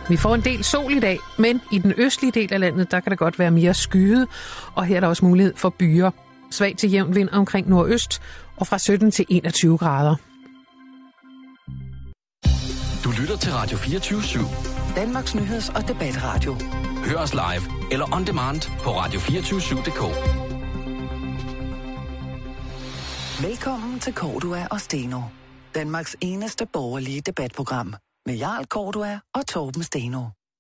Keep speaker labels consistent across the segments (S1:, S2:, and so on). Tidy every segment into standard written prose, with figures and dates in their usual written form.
S1: Vi får en del sol i dag, men i den østlige del af landet, der kan det godt være mere skyet, og her er der også mulighed for byer. Svag til jævn vind omkring nordøst, og fra 17 til 21 grader.
S2: Du lytter til Radio 24/7.
S3: Danmarks nyheds- og debatradio.
S2: Hør os live eller on demand på radio247.dk.
S3: Velkommen til Cordua og Steno. Danmarks eneste borgerlige debatprogram. Med Jarl Cordua og Torben Steno.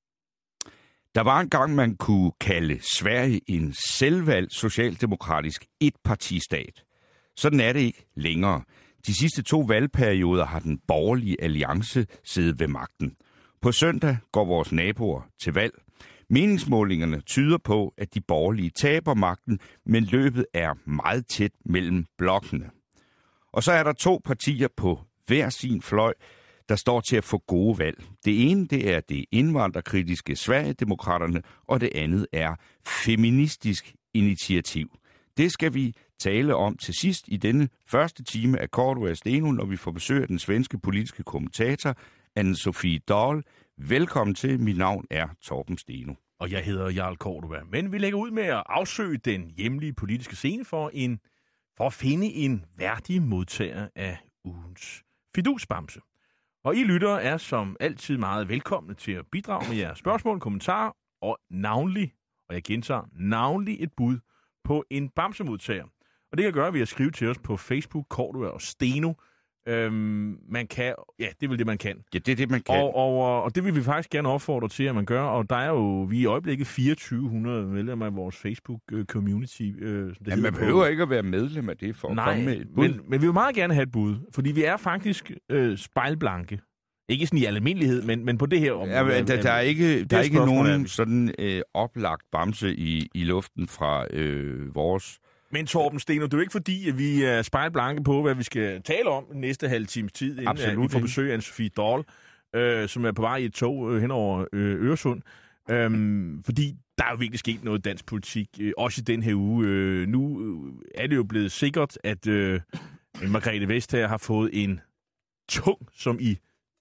S4: Der var engang, man kunne kalde Sverige en selvvalgt socialdemokratisk etpartistat. Sådan er det ikke længere. De sidste 2 valgperioder har den borgerlige alliance siddet ved magten. På søndag går vores naboer til valg. Meningsmålingerne tyder på, at de borgerlige taber magten, men løbet er meget tæt mellem blokkene. Og så er der 2 partier på hver sin fløj, der står til at få gode valg. Det ene, det er det indvandrerkritiske Sverigedemokraterne, og det andet er Feministisk Initiativ. Det skal vi tale om til sidst i denne første time af Cordua og Steno, når vi får besøg af den svenske politiske kommentator Anne-Sophie Dahl. Velkommen til. Mit navn er Torben Steno.
S5: Og jeg hedder Jarl Cordua. Men vi lægger ud med at afsøge den hjemlige politiske scene for at finde en værdig modtager af ugens fidusbamse. Og I lyttere er som altid meget velkomne til at bidrage med jeres spørgsmål, kommentarer og navnlig, og jeg gentager, navnlig et bud på en bamsemodtager. Og det kan gøre ved at skrive til os på Facebook, Cordua og Steno. Man kan, ja, det er vel det, man kan.
S4: Ja, det er det, man kan.
S5: Og det vil vi faktisk gerne opfordre til, at man gør. Og der er jo, vi er i øjeblikket 2400 medlemmer af vores Facebook-community.
S4: Man behøver ikke at være medlem af det for at komme med et bud.
S5: Men vi vil meget gerne have et bud, fordi vi er faktisk spejlblanke. Ikke sådan i almindelighed, men på det her område.
S4: Ja, der er ikke nogen sådan oplagt bamse i luften fra vores...
S5: Men Torben Steno, det er jo ikke fordi, at vi er spejlblanke på, hvad vi skal tale om den næste halve times tid, inden vi får besøg af Anne-Sophie Dahl, som er på vej i et tog hen over Øresund. Fordi der er jo virkelig sket noget dansk politik, også i den her uge. Nu er det jo blevet sikkert, at Margrethe Vestager har fået en tung, som i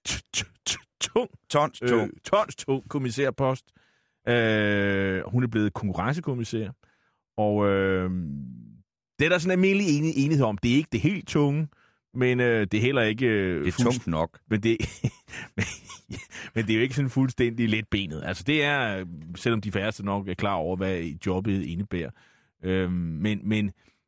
S5: tonstung kommissærpost. Hun er blevet konkurrencekommissær. Og det er der sådan en almindelig enighed om. Det er ikke det helt tunge, men det er heller ikke...
S4: det er tungt nok.
S5: Men det, men det er jo ikke sådan fuldstændig letbenet. Altså det er, selvom de færreste nok er klar over, hvad jobbet indebærer. Men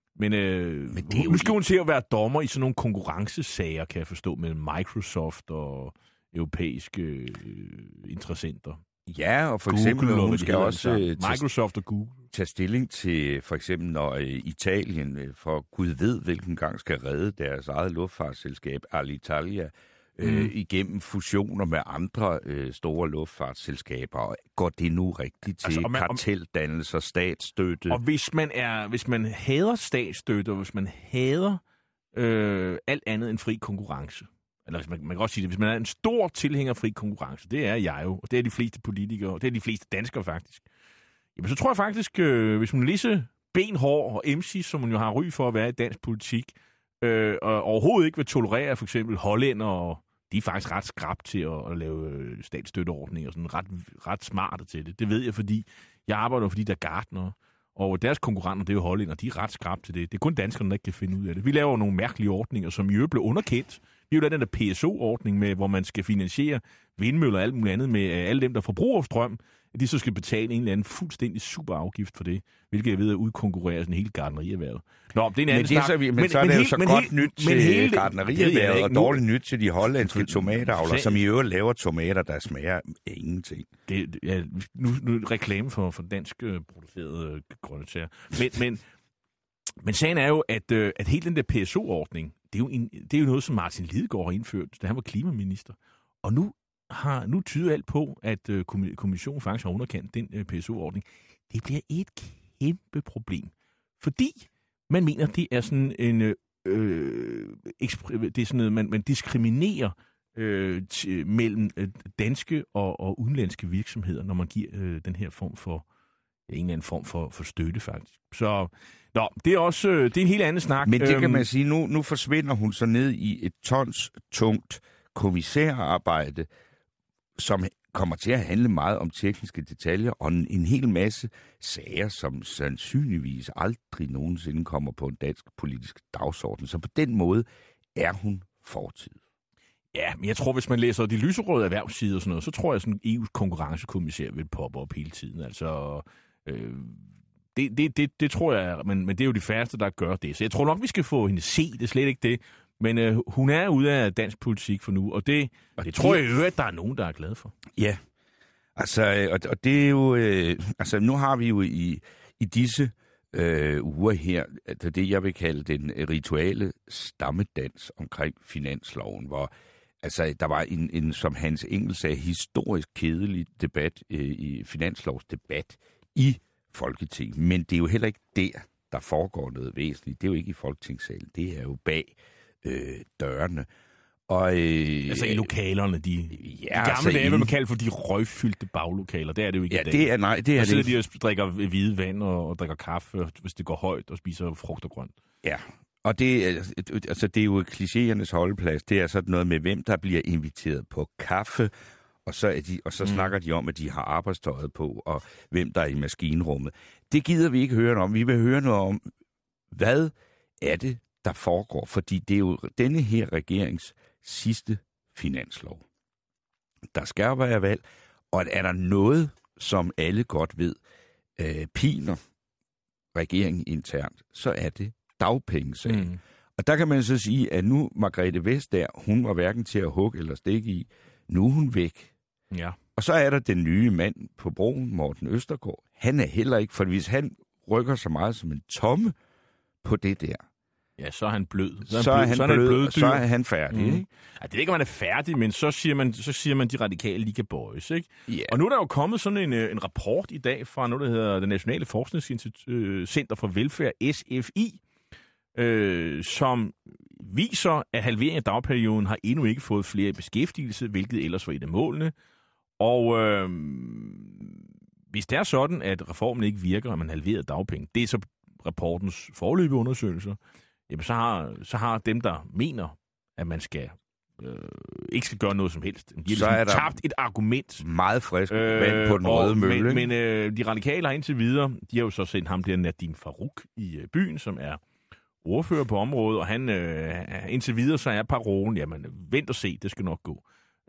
S5: det er jo... Nu skal hun til at være dommer i sådan nogle konkurrencesager, kan jeg forstå, mellem Microsoft og europæiske interessenter.
S4: Ja, og for eksempel Google, hun skal også
S5: Microsoft og Google
S4: tage stilling til, for eksempel når Italien for Gud ved hvilken gang skal redde deres eget luftfartsselskab Alitalia igennem fusioner med andre store luftfartsselskaber. Går det nu rigtigt til karteldannelser, statsstøtte?
S5: Og hvis man hader statsstøtte, og hvis man hader alt andet end fri konkurrence, eller man kan også sige det, hvis man er en stor tilhænger af fri konkurrence, det er jeg jo, og det er de fleste politikere, og det er de fleste danskere faktisk, jamen så tror jeg faktisk, hvis man læser benhård og MC, som man jo har ry for at være i dansk politik, og overhovedet ikke vil tolerere for eksempel hollænder, og de er faktisk ret skrapt til at lave statsstøtteordninger, og sådan ret smarte til det. Det ved jeg, fordi jeg arbejder for de der gartnere, og deres konkurrenter, det er jo hollænder, de er ret skrapt til det. Det er kun danskerne, der ikke kan finde ud af det. Vi laver nogle mærkelige ordninger, som i øvrigt blev underkendt. Vi har jo den der PSO-ordning, med, hvor man skal finansiere vindmøller og alt muligt andet med alle dem, der forbruger strøm, at de så skal betale en eller anden fuldstændig super afgift for det, hvilket jeg ved at udkonkurrere sådan hele gartnerierhvervet. Nå, det er en anden snak.
S4: Men så er det jo så godt nyt til gartnerierhvervet og dårligt nyt til de hollandske tomatavler, som i øvrigt laver tomater, der smager af ingenting.
S5: Nu reklame for dansk produceret grøntsager. Men sagen er jo, at hele den der PSO-ordning, det er jo noget, som Martin Lidegaard har indført, da han var klimaminister. Og nu tyder alt på, at kommissionen faktisk har underkendt den PSO-ordning. Det bliver et kæmpe problem, fordi man mener, det er sådan en det er sådan noget, man diskriminerer mellem danske og udenlandske virksomheder, når man giver den her form for en eller anden form for støtte, faktisk. Så det er også det er en helt anden snak.
S4: Men det kan man sige, nu forsvinder hun så ned i et tons tungt kommissærarbejde, som kommer til at handle meget om tekniske detaljer, og en hel masse sager, som sandsynligvis aldrig nogensinde kommer på en dansk politisk dagsorden. Så på den måde er hun fortid.
S5: Ja, men jeg tror, hvis man læser de lyserøde erhvervssider og sådan noget, så tror jeg, at EU's konkurrencekommissær vil poppe op hele tiden. Altså, det tror jeg, men det er jo de færreste, der gør det. Så jeg tror nok, vi skal få hende se, det er slet ikke det. Men hun er ude af dansk politik for nu, og det tror jeg jo, at der er nogen, der er glade for.
S4: Ja, altså, og det er jo... altså, nu har vi jo i disse uger her, det jeg vil kalde den rituale stammedans omkring finansloven, hvor altså, der var en, som Hans Engel sagde, historisk kedelig debat, finanslovsdebat i Folketinget. Men det er jo heller ikke der foregår noget væsentligt. Det er jo ikke i Folketingssalen. Det er jo bag dørene. Og,
S5: altså i lokalerne, de gamle dage, hvad man kalder for de røgfyldte baglokaler, det er det jo ikke i dag.
S4: Det er det
S5: sidder de og drikker hvide vand og drikker kaffe, hvis det går højt, og spiser frugt og grønt.
S4: Ja, og det er jo klichéernes holdeplads. Det er sådan noget med, hvem der bliver inviteret på kaffe, og så snakker de om, at de har arbejdstøjet på, og hvem der er i maskinrummet. Det gider vi ikke høre om. Vi vil høre noget om, hvad er det, der foregår, fordi det er jo denne her regerings sidste finanslov. Der skal jo være valg, og er der noget, som alle godt ved, piner regeringen internt, så er det dagpengesagen. Og der kan man så sige, at nu Margrethe Vestager, hun var hverken til at hugge eller stikke i, nu er hun væk.
S5: Ja.
S4: Og så er der den nye mand på broen, Morten Østergaard. Han er heller ikke, for hvis han rykker så meget som en tomme på det der,
S5: ja, så er han blød.
S4: Så er han færdig, ikke?
S5: Ja, det er ikke, om han er færdig, men så siger man, de radikale lige kan bøjes, ikke?
S4: Yeah.
S5: Og nu er der jo kommet sådan en rapport i dag fra noget, der hedder det Nationale Forskningscenter for Velfærd, SFI, som viser, at halveringen af dagperioden har endnu ikke fået flere i beskæftigelse, hvilket ellers var et af målene. Og hvis det er sådan, at reformen ikke virker, og man halverer dagpenge, det er så rapportens foreløbige undersøgelser, jamen så har dem, der mener, at man skal ikke skal gøre noget som helst, de
S4: så
S5: har tabt et argument.
S4: Meget frisk vand på den røde mølle.
S5: Men de radikale har indtil videre, de har jo så sendt ham der Nadim Farouk i byen, som er ordfører på området, og han indtil videre så er parolen, jamen vent og se, det skal nok gå.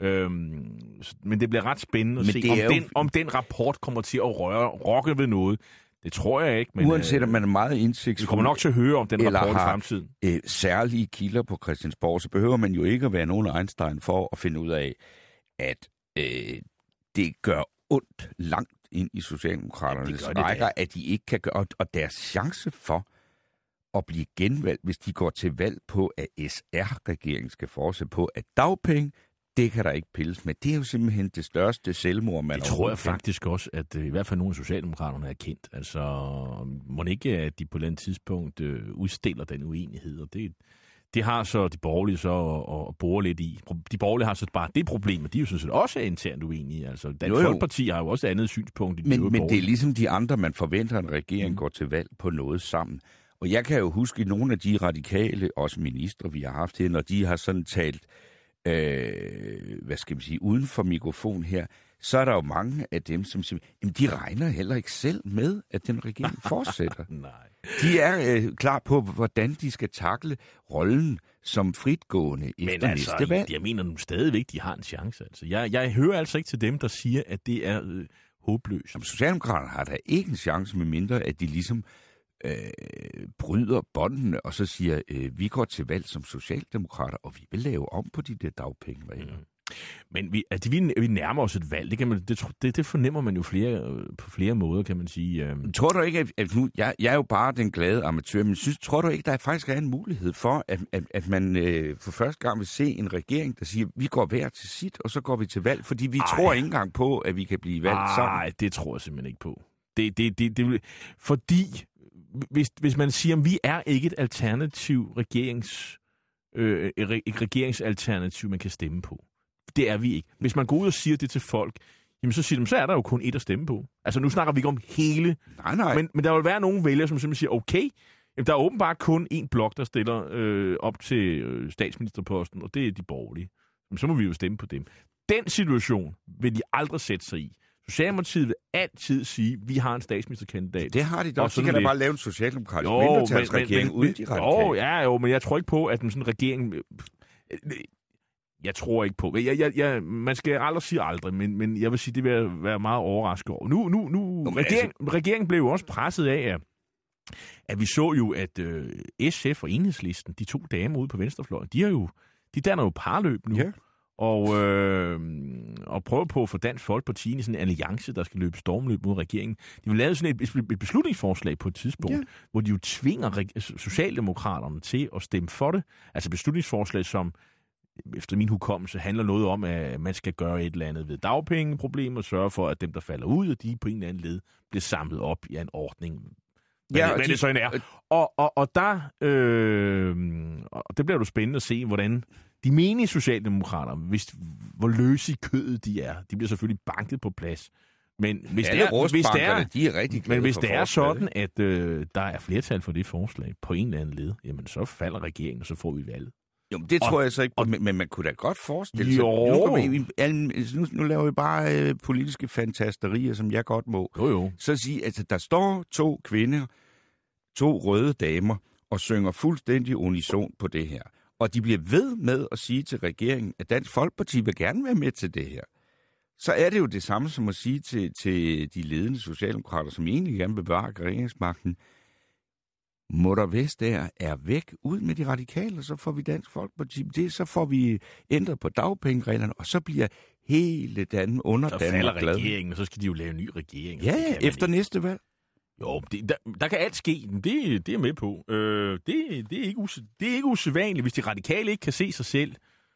S5: Men det bliver ret spændende at se, om den rapport kommer til at rokke ved noget. Det tror jeg ikke, men...
S4: Uanset om man er meget indsigtsfuld...
S5: Vi kommer nok til at høre om den rapport i fremtiden.
S4: Særlige kilder på Christiansborg, så behøver man jo ikke at være nogen Einstein for at finde ud af, at det gør ondt langt ind i Socialdemokraternes rækker, at de ikke kan gøre... Og deres chance for at blive genvalgt, hvis de går til valg på, at SR-regeringen skal fortsætte på, at dagpenge, det kan der ikke pilles med. Det er jo simpelthen det største selvmord, man har.
S5: Det tror jeg faktisk også, at i hvert fald nogle af socialdemokraterne er kendt. Altså, må ikke, at de på et eller andet tidspunkt udstiller den uenighed, og det har så de borgerlige så at bore lidt i. De borgerlige har så bare det problem, at de jo sådan set også er internt uenige. Altså, Dansk Folkeparti har jo også et andet synspunkt. Men
S4: det er ligesom de andre, man forventer, at en regering går til valg på noget sammen. Og jeg kan jo huske nogle af de radikale, også ministre, vi har haft her, når de har sådan talt hvad skal man sige, uden for mikrofon her, så er der jo mange af dem, som siger, jamen de regner heller ikke selv med, at den regering fortsætter.
S5: Nej.
S4: De er klar på, hvordan de skal takle rollen som fritgående efter næste valg.
S5: Jeg mener nu stadigvæk, de har en chance. Altså. Jeg hører altså ikke til dem, der siger, at det er håbløst.
S4: Jamen, Socialdemokraterne har da ikke en chance, med mindre at de ligesom bryder båndene, og så siger, vi går til valg som socialdemokrater, og vi vil lave om på de der dagpengeregler.
S5: Men vi nærmer os et valg. Det fornemmer man jo på flere måder, kan man sige.
S4: Tror du ikke, at nu, jeg er jo bare den glade amatør, men tror du ikke, der faktisk er en mulighed for, at man for første gang vil se en regering, der siger, vi går hver til sit, og så går vi til valg, fordi vi tror ikke engang på, at vi kan blive valgt sammen?
S5: Nej, det tror jeg simpelthen ikke på. Fordi hvis man siger, at vi er ikke et alternativ regeringsalternativ, man kan stemme på. Det er vi ikke. Hvis man går ud og siger det til folk, jamen så siger de, så er der jo kun et at stemme på. Altså nu snakker vi ikke om hele.
S4: Nej.
S5: Men der vil være nogle vælgere, som simpelthen siger, okay, jamen, der er åbenbart kun én blok, der stiller op til statsministerposten, og det er de borgerlige. Men så må vi jo stemme på dem. Den situation vil de aldrig sætte sig i. Socialdemokratiet vil altid sige, at vi har en statsministerkandidat.
S4: Det har de da også. De kan da bare lave en socialdemokratisk
S5: jo,
S4: mindretalsregering uden de radikale.
S5: Jo, men jeg tror ikke på, at en sådan regering... Jeg tror ikke på. Man skal aldrig sige aldrig, men jeg vil sige, det vil være meget overrasket over. Regeringen blev jo også presset af, at vi så jo, at SF og Enhedslisten, de to damer ude på venstrefløjen, de danner jo parløb nu. Ja. Og prøver på at få Dansk Folkeparti i sådan en alliance, der skal løbe stormløb mod regeringen. De vil lave sådan et beslutningsforslag på et tidspunkt, hvor de jo tvinger Socialdemokraterne til at stemme for det. Altså beslutningsforslag, som efter min hukommelse handler noget om, at man skal gøre et eller andet ved dagpengeproblemer, og sørge for, at dem, der falder ud, og de på en eller anden led bliver samlet op i en ordning. Hvad det så end er. Og det bliver jo spændende at se, hvordan de menige socialdemokrater, hvor løse i kødet de er, de bliver selvfølgelig banket på plads. Men hvis det er sådan, at der er flertal for det forslag på en eller anden led, jamen så falder regeringen, og så får vi valget.
S4: Jo, det tror jeg så ikke, men man kunne da godt forestille sig. Nu laver vi bare politiske fantasterier, som jeg godt må.
S5: Jo.
S4: Så sige, altså der står 2 kvinder, 2 røde damer, og synger fuldstændig unison på det her. Og de bliver ved med at sige til regeringen, at Dansk Folkeparti vil gerne være med til det her. Så er det jo det samme som at sige til de ledende socialdemokrater, som egentlig gerne vil bevare regeringsmagten, Mutter Vestager er væk, ud med de radikale, så får vi Dansk Folkeparti. Så får vi ændret på dagpengereglerne, og så bliver hele Danmark under Danmark glad. Så falder regeringen,
S5: og så skal de jo lave en ny regering.
S4: Ja, efter næste valg.
S5: Jo, der kan alt ske. Det er med på. Det er ikke usædvanligt. Hvis de radikale ikke kan se sig selv,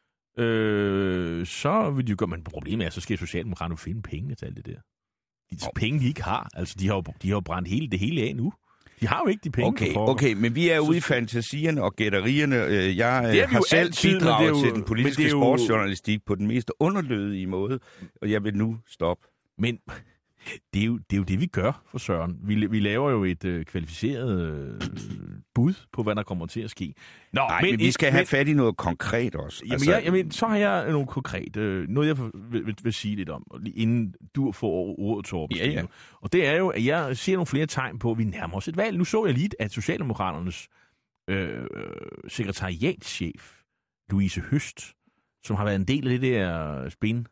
S5: så vil de jo gøre, men problemet er, så skal Socialdemokraterne finde pengene til alt det der. De penge, de ikke har. Altså, de har jo brændt det hele af nu. De har jo ikke de penge.
S4: Okay, men vi er ude i fantasierne og gætterierne. Jeg har selv bidraget til den politiske sportsjournalistik på den mest underlødige måde, og jeg vil nu stoppe.
S5: Men det er jo det, vi gør for Søren. Vi laver jo et kvalificeret bud på, hvad der kommer til at ske.
S4: Men vi skal have fat i noget konkret også.
S5: Jamen, så har jeg noget konkret. Noget, jeg vil sige lidt om, inden du får ordet, Torben.
S4: Ja.
S5: Og det er jo, at jeg ser nogle flere tegn på, at vi nærmer os et valg. Nu så jeg lige, at Socialdemokraternes sekretariatschef, Louise Høst, som har været en del af det der spin,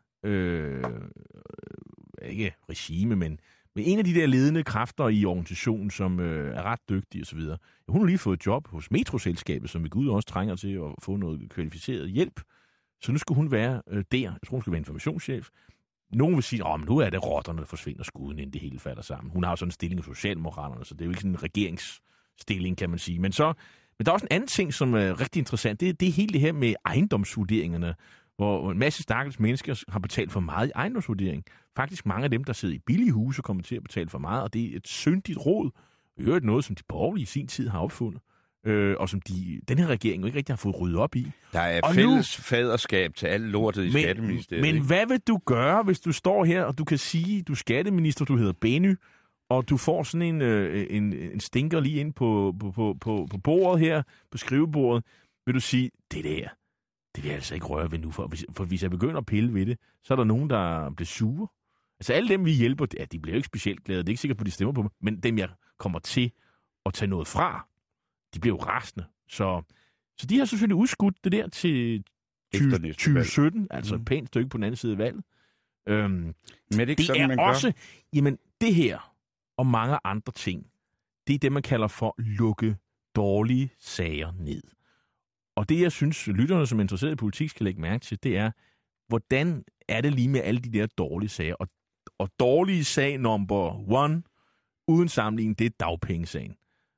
S5: ikke regime, men en af de der ledende kræfter i organisationen, som er ret dygtige osv. Hun har lige fået et job hos Metroselskabet, som ved Gud også trænger til at få noget kvalificeret hjælp. Så nu skulle hun være der. Jeg tror, hun skulle være informationschef. Nogen vil sige, at nu er det rotterne, der forsvinder skuden, inden det hele falder sammen. Hun har jo sådan en stilling af Socialdemokraterne, så det er jo ikke sådan en regeringsstilling, kan man sige. Men der er også en anden ting, som er rigtig interessant. Det er hele det her med ejendomsvurderingerne, hvor en masse stakkels mennesker har betalt for meget i ejendomsvurdering. Faktisk mange af dem, der sidder i billige huse, kommer til at betale for meget, og det er et syndigt råd. Det er jo noget, som de borgerlige i sin tid har opfundet, og som den her regering jo ikke rigtig har fået ryddet op i.
S4: Der er og fælles faderskab til alle lortet i Skatteministeriet.
S5: Men hvad vil du gøre, hvis du står her, og du kan sige, du er skatteminister, du hedder Benny, og du får sådan en stinker lige ind på bordet her, på skrivebordet, vil du sige, det vil jeg altså ikke røre ved nu, for hvis jeg begynder at pille ved det, så er der nogen, der bliver sure. Altså alle dem, vi hjælper, de bliver jo ikke specielt glade. Det er ikke sikkert på, de stemmer på mig, men dem, jeg kommer til at tage noget fra, de bliver jo rasende. Så de har selvfølgelig udskudt det der til 2017, altså et pænt stykke på den anden side af valget.
S4: Men det
S5: sådan, man også, jamen det her og mange andre ting, det er det, man kalder for lukke dårlige sager ned. Og det, jeg synes, lytterne, som er interesseret i politik, skal lægge mærke til, det er, hvordan er det lige med alle de der dårlige sager? Og dårlige sag number 1, uden sammenligning, det er dagpengesagen.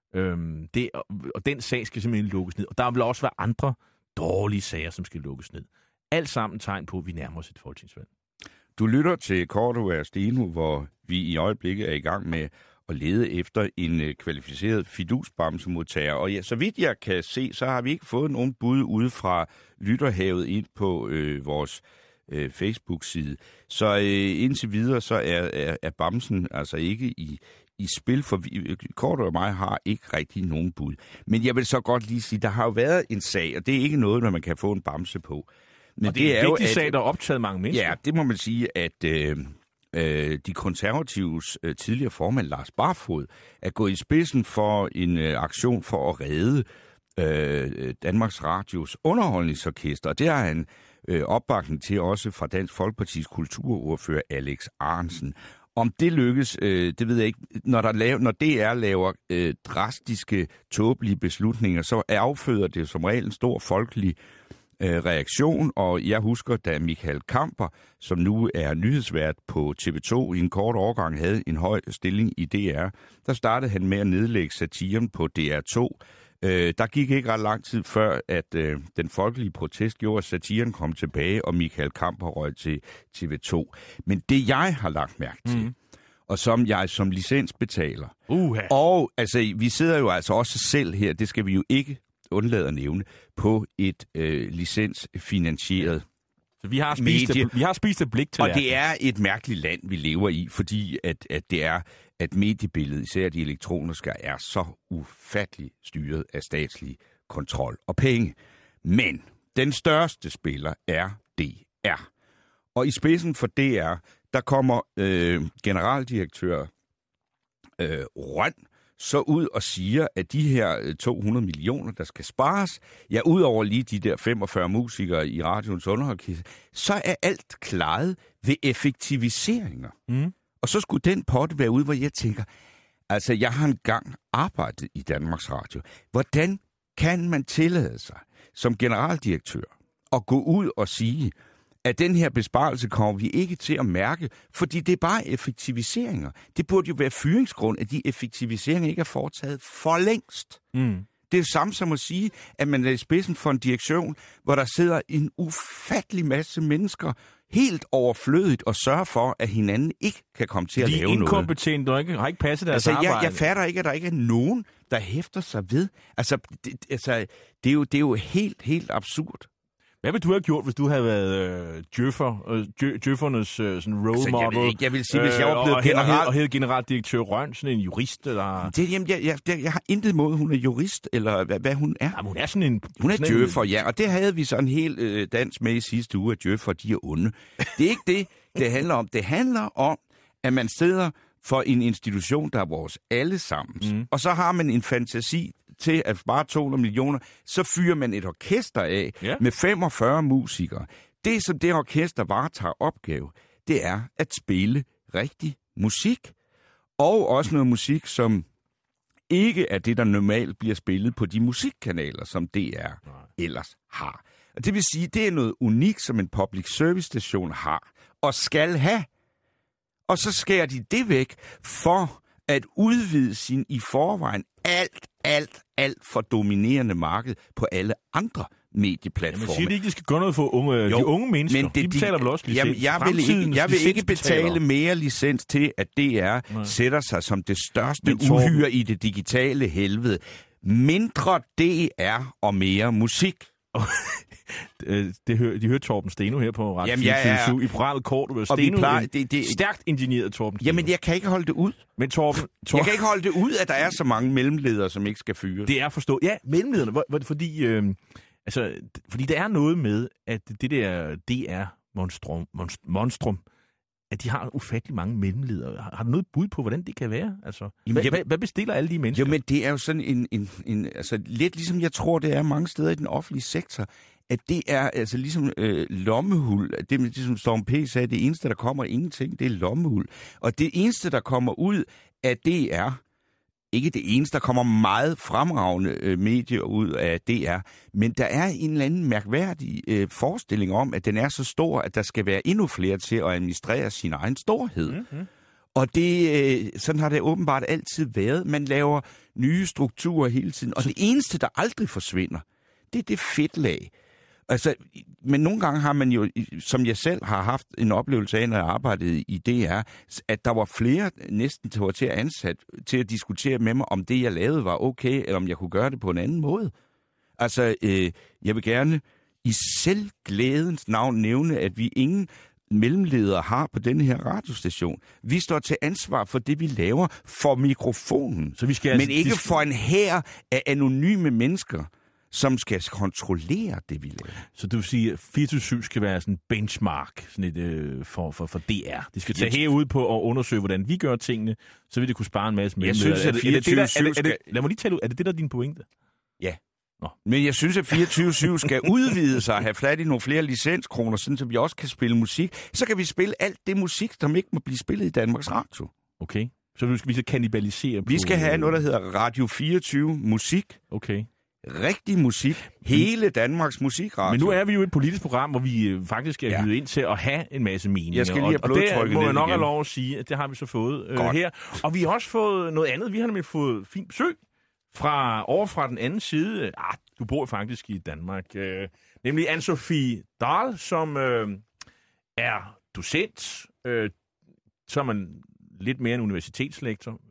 S5: Og den sag skal simpelthen lukkes ned. Og der vil også være andre dårlige sager, som skal lukkes ned. Alt sammen tegn på, at vi nærmer os et folketingsvalg.
S4: Du lytter til Cordua og Steno, hvor vi i øjeblikket er i gang med at lede efter en kvalificeret fidusbamsemodtager. Og ja, så vidt jeg kan se, så har vi ikke fået nogen bud ude fra lytterhavet ind på vores Facebook-side. Så indtil videre, så er bamsen altså ikke i spil, for Cordua og mig har ikke rigtig nogen bud. Men jeg vil så godt lige sige, der har jo været en sag, og det er ikke noget, når man kan få en bamse på.
S5: Men og det er en vigtig sag, der har optaget mange mennesker.
S4: Ja, det må man sige, at de konservatives tidligere formand, Lars Barfoed, er gået i spidsen for en aktion for at redde Danmarks Radios underholdningsorkester. Og det har han opbakning til også fra Dansk Folkepartis kulturordfører Alex Ahrendtsen. Om det lykkes, det ved jeg ikke. Når DR laver drastiske, tåbelige beslutninger, så afføder det som regel en stor folkelig reaktion. Og jeg husker, da Michael Kamper, som nu er nyhedsvært på TV2, i en kort overgang havde en høj stilling i DR, der startede han med at nedlægge satiren på DR2. Der gik ikke ret lang tid før, at den folkelige protest gjorde, at satiren kom tilbage, og Michael Kamper røg til TV2. Men det, jeg har lagt mærke til, og som jeg som licensbetaler, og altså, vi sidder jo altså også selv her, det skal vi jo ikke undlade at nævne, på et licensfinansieret
S5: så vi har spist et blik til
S4: og det er et mærkeligt land, vi lever i, fordi at det er, at mediebilledet, især de elektroniske, er så ufatteligt styret af statslig kontrol og penge. Men den største spiller er DR. Og i spidsen for DR, der kommer generaldirektør Rønn så ud og siger, at de her 200 millioner, der skal spares, ja, udover lige de der 45 musikere i radioens underholdningsorkester, så er alt klaret ved effektiviseringer. Og så skulle den potte være ude, hvor jeg tænker, altså, jeg har engang arbejdet i Danmarks Radio. Hvordan kan man tillade sig som generaldirektør at gå ud og sige, at den her besparelse kommer vi ikke til at mærke, fordi det er bare effektiviseringer. Det burde jo være fyringsgrund, at de effektiviseringer ikke er foretaget for længst. Det er jo samme som at sige, at man er i spidsen for en direktion, hvor der sidder en ufattelig masse mennesker helt overflødigt og sørger for, at hinanden ikke kan komme til at lave noget.
S5: De er inkompetente og har ikke passet deres arbejde.
S4: Jeg fatter ikke, at der ikke er nogen, der hæfter sig ved. Det er jo helt absurd.
S5: Hvad ville du have gjort, hvis du havde været djøffernes sådan role model?
S4: Jeg vil sige, hvis jeg var blevet
S5: og hed generaldirektør Rønn, sådan en jurist, eller...
S4: Jeg har intet mod, hun er jurist, eller hvad hun er.
S5: Jamen, hun er sådan en...
S4: Hun er djøffer, ja, og det havde vi sådan en hel dans med i sidste uge, at djøffer, de er onde. Det er ikke det handler om. Det handler om, at man sidder for en institution, der er vores allesammens, og så har man en fantasi til at spare 200 millioner, så fyrer man et orkester af med 45 musikere. Det, som det orkester varetager opgave, det er at spille rigtig musik. Og også noget musik, som ikke er det, der normalt bliver spillet på de musikkanaler, som DR ellers har. Og det vil sige, det er noget unikt, som en public service station har og skal have. Og så skærer de det væk for at udvide sin i forvejen alt for dominerende marked på alle andre medieplatforme.
S5: Man siger ikke, de skal gøre noget for de unge mennesker. Men de betaler vel også licens?
S4: Jeg vil ikke betale mere licens til, at DR sætter sig som det største uhyre i det digitale helvede. Mindre DR og mere musik.
S5: De hørte Torben Steno her på Radio 24 i programmet Kort. Steno stærkt ingenieret Torben Steno.
S4: Jamen, jeg kan ikke holde det ud.
S5: Men Torben,
S4: jeg kan ikke holde det ud, at der er så mange mellemledere, som ikke skal fyres.
S5: Det er forstået. Ja, mellemlederne. Fordi der er noget med, at det der DR-monstrum, at de har ufattelig mange mellemledere. Har du noget bud på, hvordan det kan være? Altså, hvad bestiller alle de mennesker?
S4: Jo, men det er jo sådan lidt ligesom jeg tror, det er mange steder i den offentlige sektor, at det er altså ligesom lommehul. Det er ligesom Storm P. sagde, det eneste, der kommer ingenting, det er lommehul. Og det eneste, der kommer ud af DR, ikke det eneste, der kommer meget fremragende medier ud af DR, men der er en eller anden mærkværdig forestilling om, at den er så stor, at der skal være endnu flere til at administrere sin egen storhed. Mm-hmm. Og sådan har det åbenbart altid været. Man laver nye strukturer hele tiden, og det eneste, der aldrig forsvinder, det er det fedtlag. Altså, men nogle gange har man jo, som jeg selv har haft en oplevelse af, når jeg arbejdede i DR, at der var flere næsten til at ansat til at diskutere med mig, om det, jeg lavede, var okay, eller om jeg kunne gøre det på en anden måde. Altså, jeg vil gerne i selvglædens navn nævne, at vi ingen mellemledere har på denne her radiostation. Vi står til ansvar for det, vi laver for mikrofonen, så vi skal men ikke for en hær af anonyme mennesker, som skal kontrollere det, vi laver.
S5: Så du vil sige, at 24/7 skal være sådan en benchmark sådan et, for DR. Det skal tage herud på at undersøge, hvordan vi gør tingene, så vil det kunne spare en masse med.
S4: Jeg synes, at 24/7 skal...
S5: Lad mig lige tale ud. Er det det, der er din pointe?
S4: Ja. Nå. Men jeg synes, at 24/7 skal udvide sig og have flat i nogle flere licenskroner, sådan så vi også kan spille musik. Så kan vi spille alt det musik, som ikke må blive spillet i Danmarks Radio.
S5: Okay. Så vi skal kannibalisere på...
S4: Vi skal have noget, der hedder Radio 24 Musik.
S5: Okay.
S4: Rigtig musik. Hele Danmarks musikradio.
S5: Men nu er vi jo et politisk program, hvor vi faktisk er hydet ind til at have en masse meninger.
S4: Jeg skal lige have blodtrykket ned igen.
S5: Og det må jeg nok have lov at sige, at det har vi så fået her. Og vi har også fået noget andet. Vi har nemlig fået fint besøg fra den anden side. Du bor faktisk i Danmark. Nemlig Anne-Sophie Dahl, som er docent. Så er man lidt mere en universitetslektor.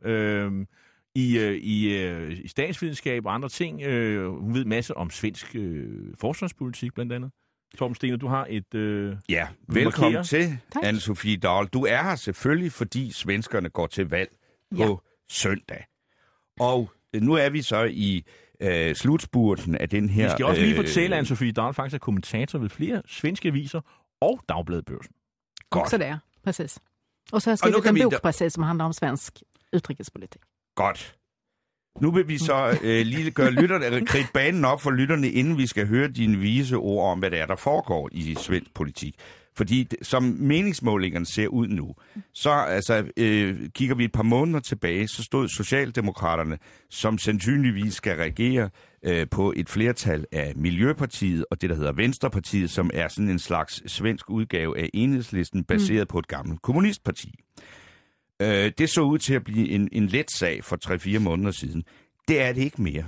S5: I statsvidenskab og andre ting. Hun ved masse om svensk forsvarspolitik, blandt andet. Torben Steno, du har et...
S4: velkommen til, Anne-Sophie Dahl. Du er her selvfølgelig, fordi svenskerne går til valg på søndag. Og nu er vi så i slutspurten af den her...
S5: Vi skal også lige fortælle, at Anne-Sophie Dahl faktisk er kommentator ved flere svenske aviser og Dagbladet Børsen.
S6: Godt. Också det, precis. Och så har jag skrivit en bok precis som handlar om svensk utrikespolitik.
S4: Godt. Nu vil vi så lige gøre lytterne, kridte banen op for lytterne, inden vi skal høre dine vise ord om, hvad det er, der foregår i svensk politik. Fordi som meningsmålingerne ser ud nu, så kigger vi et par måneder tilbage, så stod Socialdemokraterne, som sandsynligvis skal regere på et flertal af Miljøpartiet og det, der hedder Venstrepartiet, som er sådan en slags svensk udgave af Enhedslisten, baseret på et gammelt kommunistparti. Det så ud til at blive en let sag for 3-4 måneder siden. Det er det ikke mere.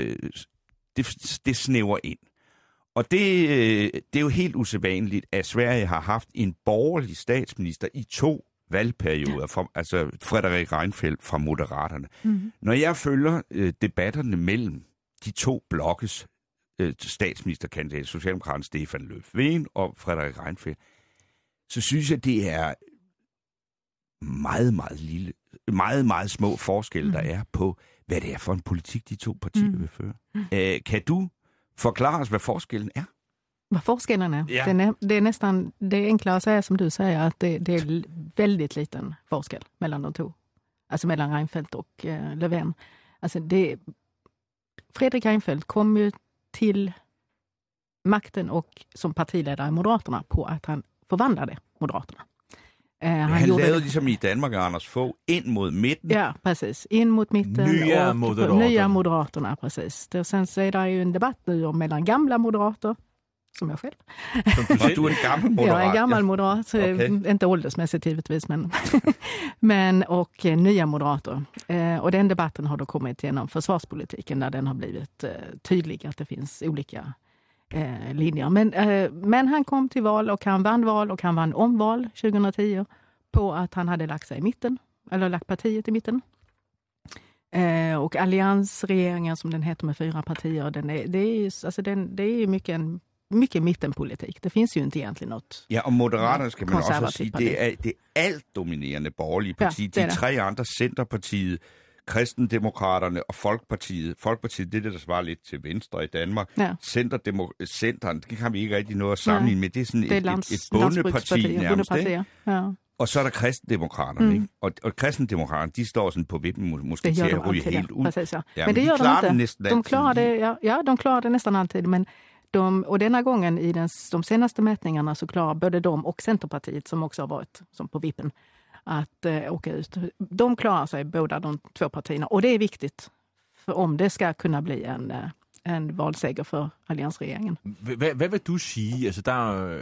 S4: Det snæver ind. Og det er jo helt usædvanligt, at Sverige har haft en borgerlig statsminister i 2 valgperioder, altså Fredrik Reinfeldt fra Moderaterne. Mm-hmm. Når jeg følger debatterne mellem de 2 blokkes statsministerkandidater, Socialdemokraten Stefan Löfven og Fredrik Reinfeldt, så synes jeg, det er meget, meget lille, meget, meget små forskelle, der er på, hvad det er for en politik, de 2 partier vil føre. Kan du forklare os, hvad forskellen er?
S6: Vad forskellen är? Ja. Det är nästan det enkla att säga som du säger, att det är väldigt liten forskel mellan de 2. Alltså mellan Reinfeldt och Löfven. Alltså Fredrik Reinfeldt kom ju till makten och som partiledare i Moderaterna på att han förvandlade Moderaterna.
S4: Han lavede ligesom i Danmark og Anders Fogh ind mod midten.
S6: Ja, precis. In mot mitten. Nya Moderaterna, precis. Sen så är det ju en debatt nu om mellan gamla moderater, som jag själv.
S4: Var du en gammal moderat?
S6: Ja, en gammal moderat. Okay. Inte åldersmässigt givetvis, men och nya moderater. Och den debatten har då kommit genom försvarspolitiken, där den har blivit tydlig att det finns olika linjer. Men han kom till val och han vann val och han vann omval 2010 på att han hade lagt sig i mitten, eller lagt partiet i mitten. Och alliansregeringen som den heter med 4 partier, det är ju mycket mittenpolitik. Det finns ju inte egentligen något.
S4: Ja, og Moderaterne skal man også sige, det er alt dominerende borgerlige parti. Ja, de 3 andre, Centerpartiet, Kristendemokraterne og Folkepartiet. Folkepartiet, det er det, der svarer lidt til Venstre i Danmark. Ja. Centeren, det kan vi ikke rigtig nå at sammenligne med. Det er sådan et bondeparti nærmest. Ja. Og så er der Kristendemokraterne, ikke? Og Kristendemokraterne, de står sådan på vippen, måske til at ryge helt ud.
S6: Precis, ja. Men det gör de inte. De klarar det, de klarar det nästan alltid, men och denna gången i de senaste mätningarna så klarar både de och Centerpartiet, som också har varit som på vippen, att åka ut. De klarar sig, båda de 2 partierna. Och det är viktigt för om det ska kunna bli en valseger för alliansregeringen.
S5: Hvad vil du sige? Altså der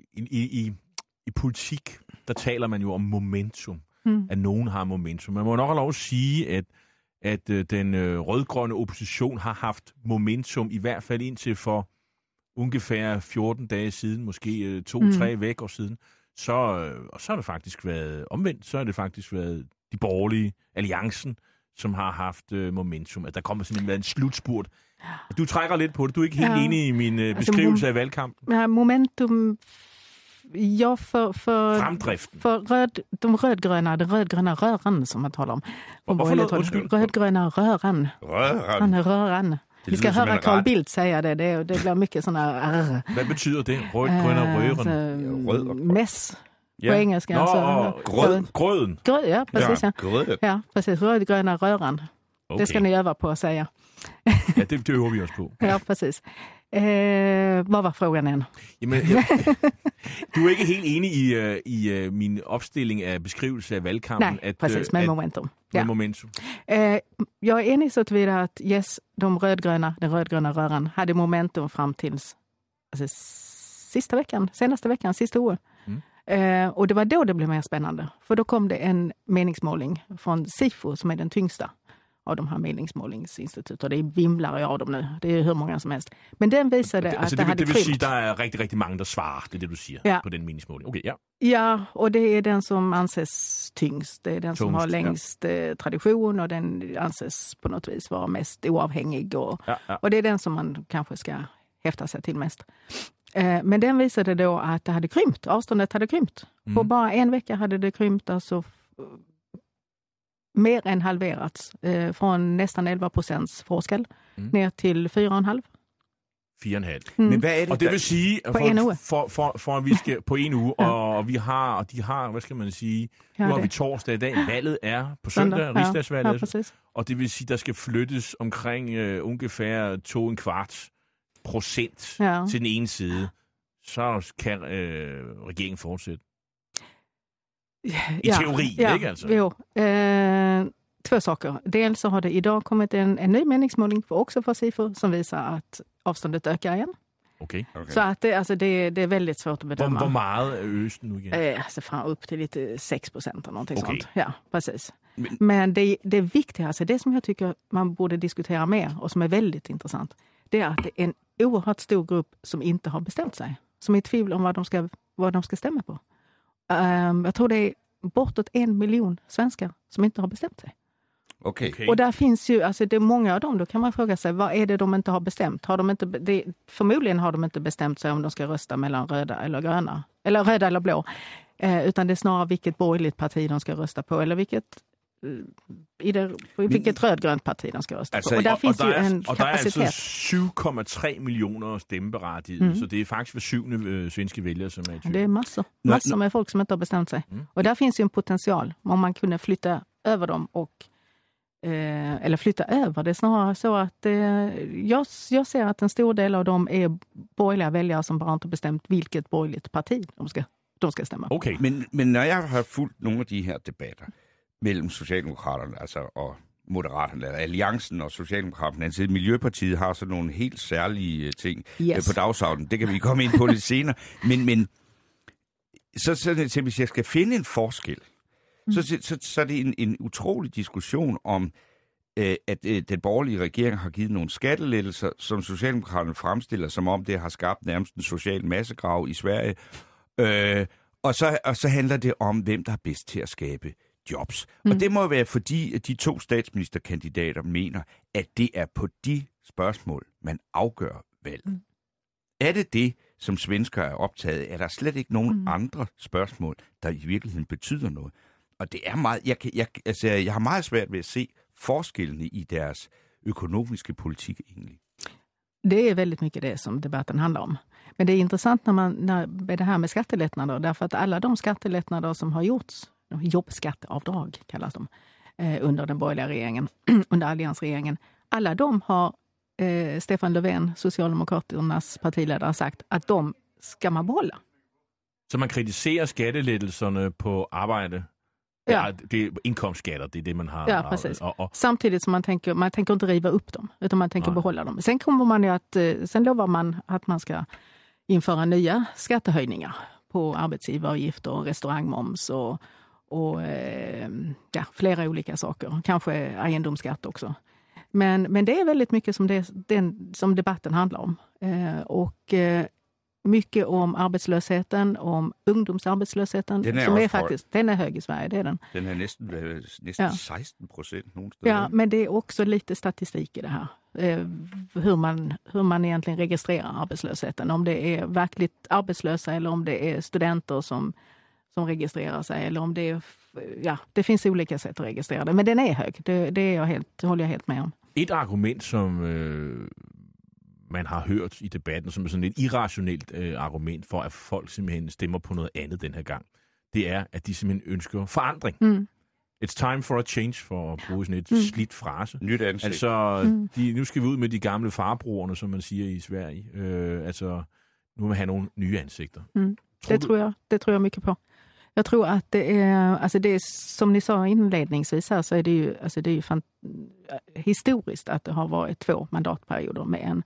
S5: i politik, der taler man jo om momentum. At nogen har momentum. Man må nok have lov at sige, at den rødgrønne opposition har haft momentum, i hvert fald indtil for ungefær 14 dage siden, måske 2-3 veker siden. Så har det faktisk været omvendt. Så har det faktisk været de borgerlige, alliancen, som har haft momentum. At der kommer simpelthen en slutspurt. Du trækker lidt på det. Du er ikke helt enig i min beskrivelse af valgkampen.
S6: Ja, momentum. Ja, för de rödgröna röran som man talar om.
S5: Rödgröna röran?
S6: Röran. Vi ska höra Carl Bildt säga det. Det blir mycket såna här...
S5: Vad betyder det? Röd-gröna rören?
S6: Mess på engelska.
S5: Gröden.
S6: Ja, precis.
S4: Gröd.
S6: Ja, precis. Röd-gröna röran. Okay. Det ska ni öva på att säga.
S5: Ja, det övar vi oss på.
S6: Ja, precis. Vad var frågan än?
S5: Jamen, du är inte helt enig i min uppställning av beskrivelse av valkampen.
S6: Nej, precis, med momentum.
S5: Med momentum.
S6: Jag är enig så tillvida att den rödgröna röran hade momentum fram till senaste veckan, sista året. Och det var då det blev mer spännande. För då kom det en meningsmåling från SIFO som är den tyngsta av de här meningsmålingsinstituten. Det är vimlar av dem nu. Det är hur många som helst. Men den visade att det hade krympt.
S5: Det vill säga, det är riktigt många som svarar. Det är det du säger på den meningsmåling. Okay,
S6: ja, och det är den som anses tyngst. Det är den som har längst tradition och den anses på något vis vara mest oavhängig. Och det är den som man kanske ska häfta sig till mest. Men den visade då att det hade krympt. Avståndet hade krympt. På bara en vecka hade det krympt alltså mer än halverats. Från nästan 11% forskel ner till 4,5.
S5: 4,5.
S4: Men vad är det?
S5: Och det vill sige, for at vi skal på en uge, og de har, hvad skal man sige, nu har vi torsdag i dag, valget er på søndag, rigsdagsvalget, og det vil sige, der skal flyttes omkring ungefær 2,25% til den ene side. Så kan regeringen fortsætte. I teori, ikke altså?
S6: Jo. Två saker. Dels så har det idag kommit en ny meningsmåling också för SIFO som visar att avståndet ökar igen.
S5: Okay.
S6: Så att det är väldigt svårt att bedöma.
S5: Hvor meget är östen nu igen?
S6: Alltså upp till lite 6% eller någonting sånt. Ja, precis. Men det viktiga, alltså det som jag tycker man borde diskutera mer och som är väldigt intressant, det är att det är en oerhört stor grupp som inte har bestämt sig. Som är i tvivel om vad de ska stämma på. Jag tror det är bortåt 1 miljon svenskar som inte har bestämt sig.
S4: Okay.
S6: Och där finns ju, alltså det är många av dem, då kan man fråga sig, vad är det de inte har bestämt? Förmodligen har de inte bestämt sig om de ska rösta mellan röda eller gröna. Eller röda eller blå. Utan det är snarare vilket borgerligt parti de ska rösta på. Eller vilket rödgrönt parti de ska rösta på. Och där finns ju en kapacitet.
S5: Och det är alltså 7,3 miljoner stemmeberettigede. Så det är faktiskt för 7 svenska väljare som är i tvivl.
S6: Det är massor med folk som inte har bestämt sig. Och där finns ju en potential om man kunde flytta över dem eller flytta över. Det är snarare så att jag ser att en stor del av dem är borgerliga väljare som bara inte bestämt vilket borgerligt parti de ska stämma.
S5: Okay.
S4: Men när jag har fulgt nogle af de her debatter mellem Socialdemokraterne og Moderaterne, eller Alliancen og Socialdemokraterne, altså Miljøpartiet har sådan nogle helt særlige ting på dagsordenen. Det kan vi komme ind på lidt senere. Men så hvis jeg skal finde en forskel, så er det en utrolig diskussion om, at den borgerlige regering har givet nogle skattelettelser, som Socialdemokraterne fremstiller, som om det har skabt nærmest en social massegrav i Sverige. Og så handler det om, hvem der er bedst til at skabe jobs. Og det må være fordi, at de 2 statsministerkandidater mener, at det er på de spørgsmål, man afgør valget. Er det, som svensker er optaget? Er der slet ikke nogen andre spørgsmål, der i virkeligheden betyder noget? Og det er meget, jeg har meget svært ved at se forskellene i deres økonomiske politik egentlig.
S6: Det är väldigt mycket det som debatten handlar om. Men det är intressant med det här med skattelättnader, därför att alla de skattelättnader som har gjorts, jobbskatteavdrag kallas de, under den borgerliga regeringen, under alliansregeringen, alla de har Stefan Löfven, Socialdemokraternas partiledare, sagt att de ska man behålla.
S5: Så man kritiserar skattelettelserna på arbete? Ja, det är inkomstskatter, det är det man har.
S6: Ja, precis. Samtidigt som man tänker inte riva upp dem, utan man tänker behålla dem. Sen kommer man ju sen lovar man att man ska införa nya skattehöjningar på arbetsgivaravgifter och restaurangmoms och flera olika saker. Kanske egendomsskatt också. Men det är väldigt mycket som debatten handlar om. Och mycket om arbetslösheten, om ungdomsarbetslösheten. Den är hög i Sverige, det är den.
S4: Den är nästan 16% någonstans.
S6: Ja, men det är också lite statistik i det här. Hur man egentligen registrerar arbetslösheten. Om det är verkligt arbetslösa eller om det är studenter som registrerar sig. Eller om det är, det finns olika sätt att registrera det. Men den är hög, det håller jag helt med om.
S5: Et argument, som man har hørt i debatten, som er sådan et irrationelt argument for, at folk simpelthen stemmer på noget andet den her gang, det er, at de simpelthen ønsker forandring. It's time for a change, for at bruge sådan et slidt frase.
S4: Nyt ansigt.
S5: Altså, nu skal vi ud med de gamle farbrugerne, som man siger i Sverige. Nu vil vi have nogle nye ansigter.
S6: Det tror jag mycket på. Jag tror att det är som ni sa inledningsvis här, så är det ju, det är ju historiskt att det har varit 2 mandatperioder med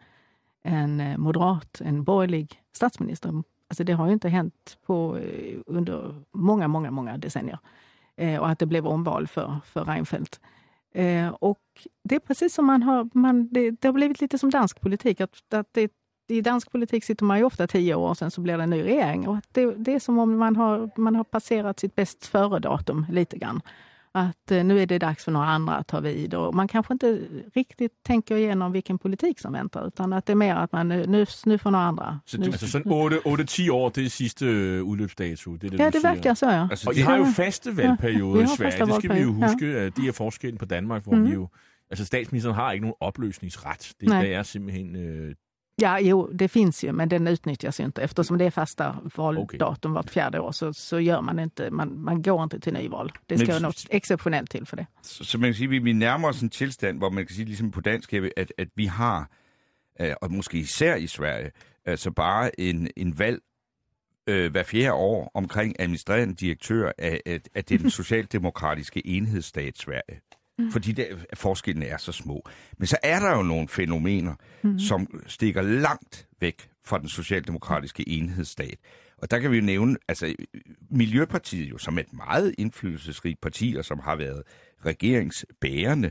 S6: en moderat, en borgerlig statsminister. Alltså det har ju inte hänt under många decennier. Och att det blev omval för Reinfeldt. Och det är precis som det har blivit lite som dansk politik, att i dansk politik sitter man ju ofta 10 år och sen så blir det en ny regering. Och det är som om man har passerat sitt bäst före-datum lite grann. Att nu är det dags för några andra att ta vid. Och man kanske inte riktigt tänker igenom vilken politik som väntar, utan att det är mer att man nu får några andra.
S5: Så altså sådan 8-10 år, det er sidste udløbsdato? Det
S6: verkar så, ja.
S5: Altså, I har jo faste valgperioder i Sverige, det skal vi jo huske. Det er forskellen på Danmark, hvor vi jo... Altså statsministeren har ikke nogen opløsningsret. Det er simpelthen...
S6: Ja, jo, det finns ju, men den utnyttjas ju inte. Eftersom det är fasta valdatum vart 4:e år så gör man inte, man går inte till nyval. Det ska vara något exceptionellt till för det.
S4: Så man kan sige, vi nærmer os en tilstand, hvor man kan sige ligesom på dansk, at vi har, og måske især i Sverige, altså bare en valg hver 4. år omkring administrerende direktør af den socialdemokratiske enhedsstat Sverige. Fordi forskellen er så små. Men så er der jo nogle fænomener, som stikker langt væk fra den socialdemokratiske enhedsstat. Og der kan vi jo nævne, altså Miljøpartiet jo, som er et meget indflydelsesrigt parti, og som har været regeringsbærende.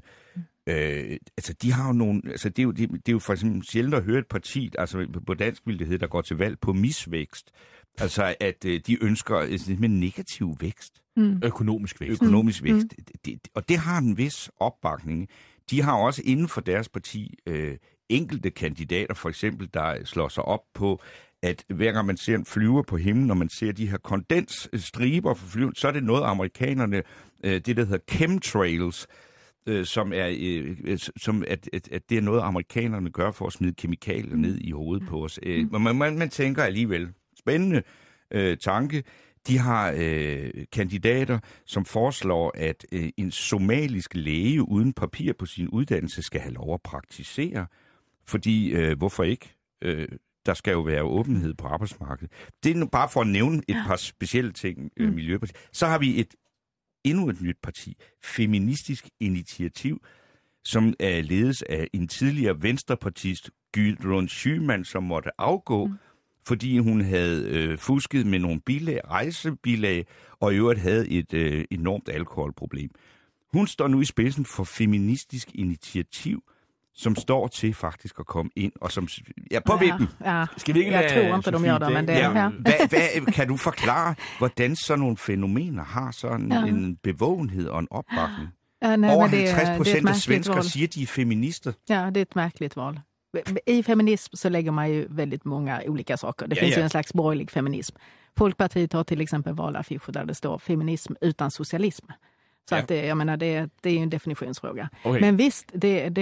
S4: Altså de har jo nogle, altså det er jo for eksempel sjældent at høre et parti, altså på dansk ville det hedde, der går til valg på misvækst. Altså at de ønsker med negativ vækst.
S5: Økonomisk vækst.
S4: Økonomisk vækst. Og det har en vis opbakning. De har også inden for deres parti enkelte kandidater, for eksempel, der slår sig op på, at hver gang man ser en flyver på himlen, når man ser de her kondensstriber for flyver, så er det noget amerikanerne, det der hedder chemtrails, som at det er noget amerikanerne gør for at smide kemikalier ned i hovedet på os. Man tænker alligevel, spændende tanke. De har kandidater, som foreslår, at en somalisk læge uden papir på sin uddannelse skal have lov at praktisere. Fordi, hvorfor ikke? Der skal jo være åbenhed på arbejdsmarkedet. Det er nu bare for at nævne et par specielle ting, Miljøparti. Så har vi endnu et nyt parti, Feministisk Initiativ, som er ledes af en tidligere venstrepartist, Gudrun Schyman, som måtte afgå, fordi hun havde fusket med nogle rejsebilag, og i øvrigt havde et enormt alkoholproblem. Hun står nu i spidsen for Feministisk Initiativ, som står til faktisk at komme ind, og som... Ja, på vippen.
S6: Ja. Skal vi ikke jeg tror ikke, de gør det, men det er her.
S4: Hvad, kan du forklare, hvordan sådan nogle fænomener har sådan en bevågenhed og en opbakning? Over 50% af svenskar siger, de er feminister.
S6: Ja, det är ett märkligt val. I feminism så lägger man ju väldigt många olika saker. Det finns ju en slags borgerlig feminism. Folkpartiet har till exempel valaffischer där det står feminism utan socialism. Så att det, jag menar, det är ju en definitionsfråga. Okay. Men visst, det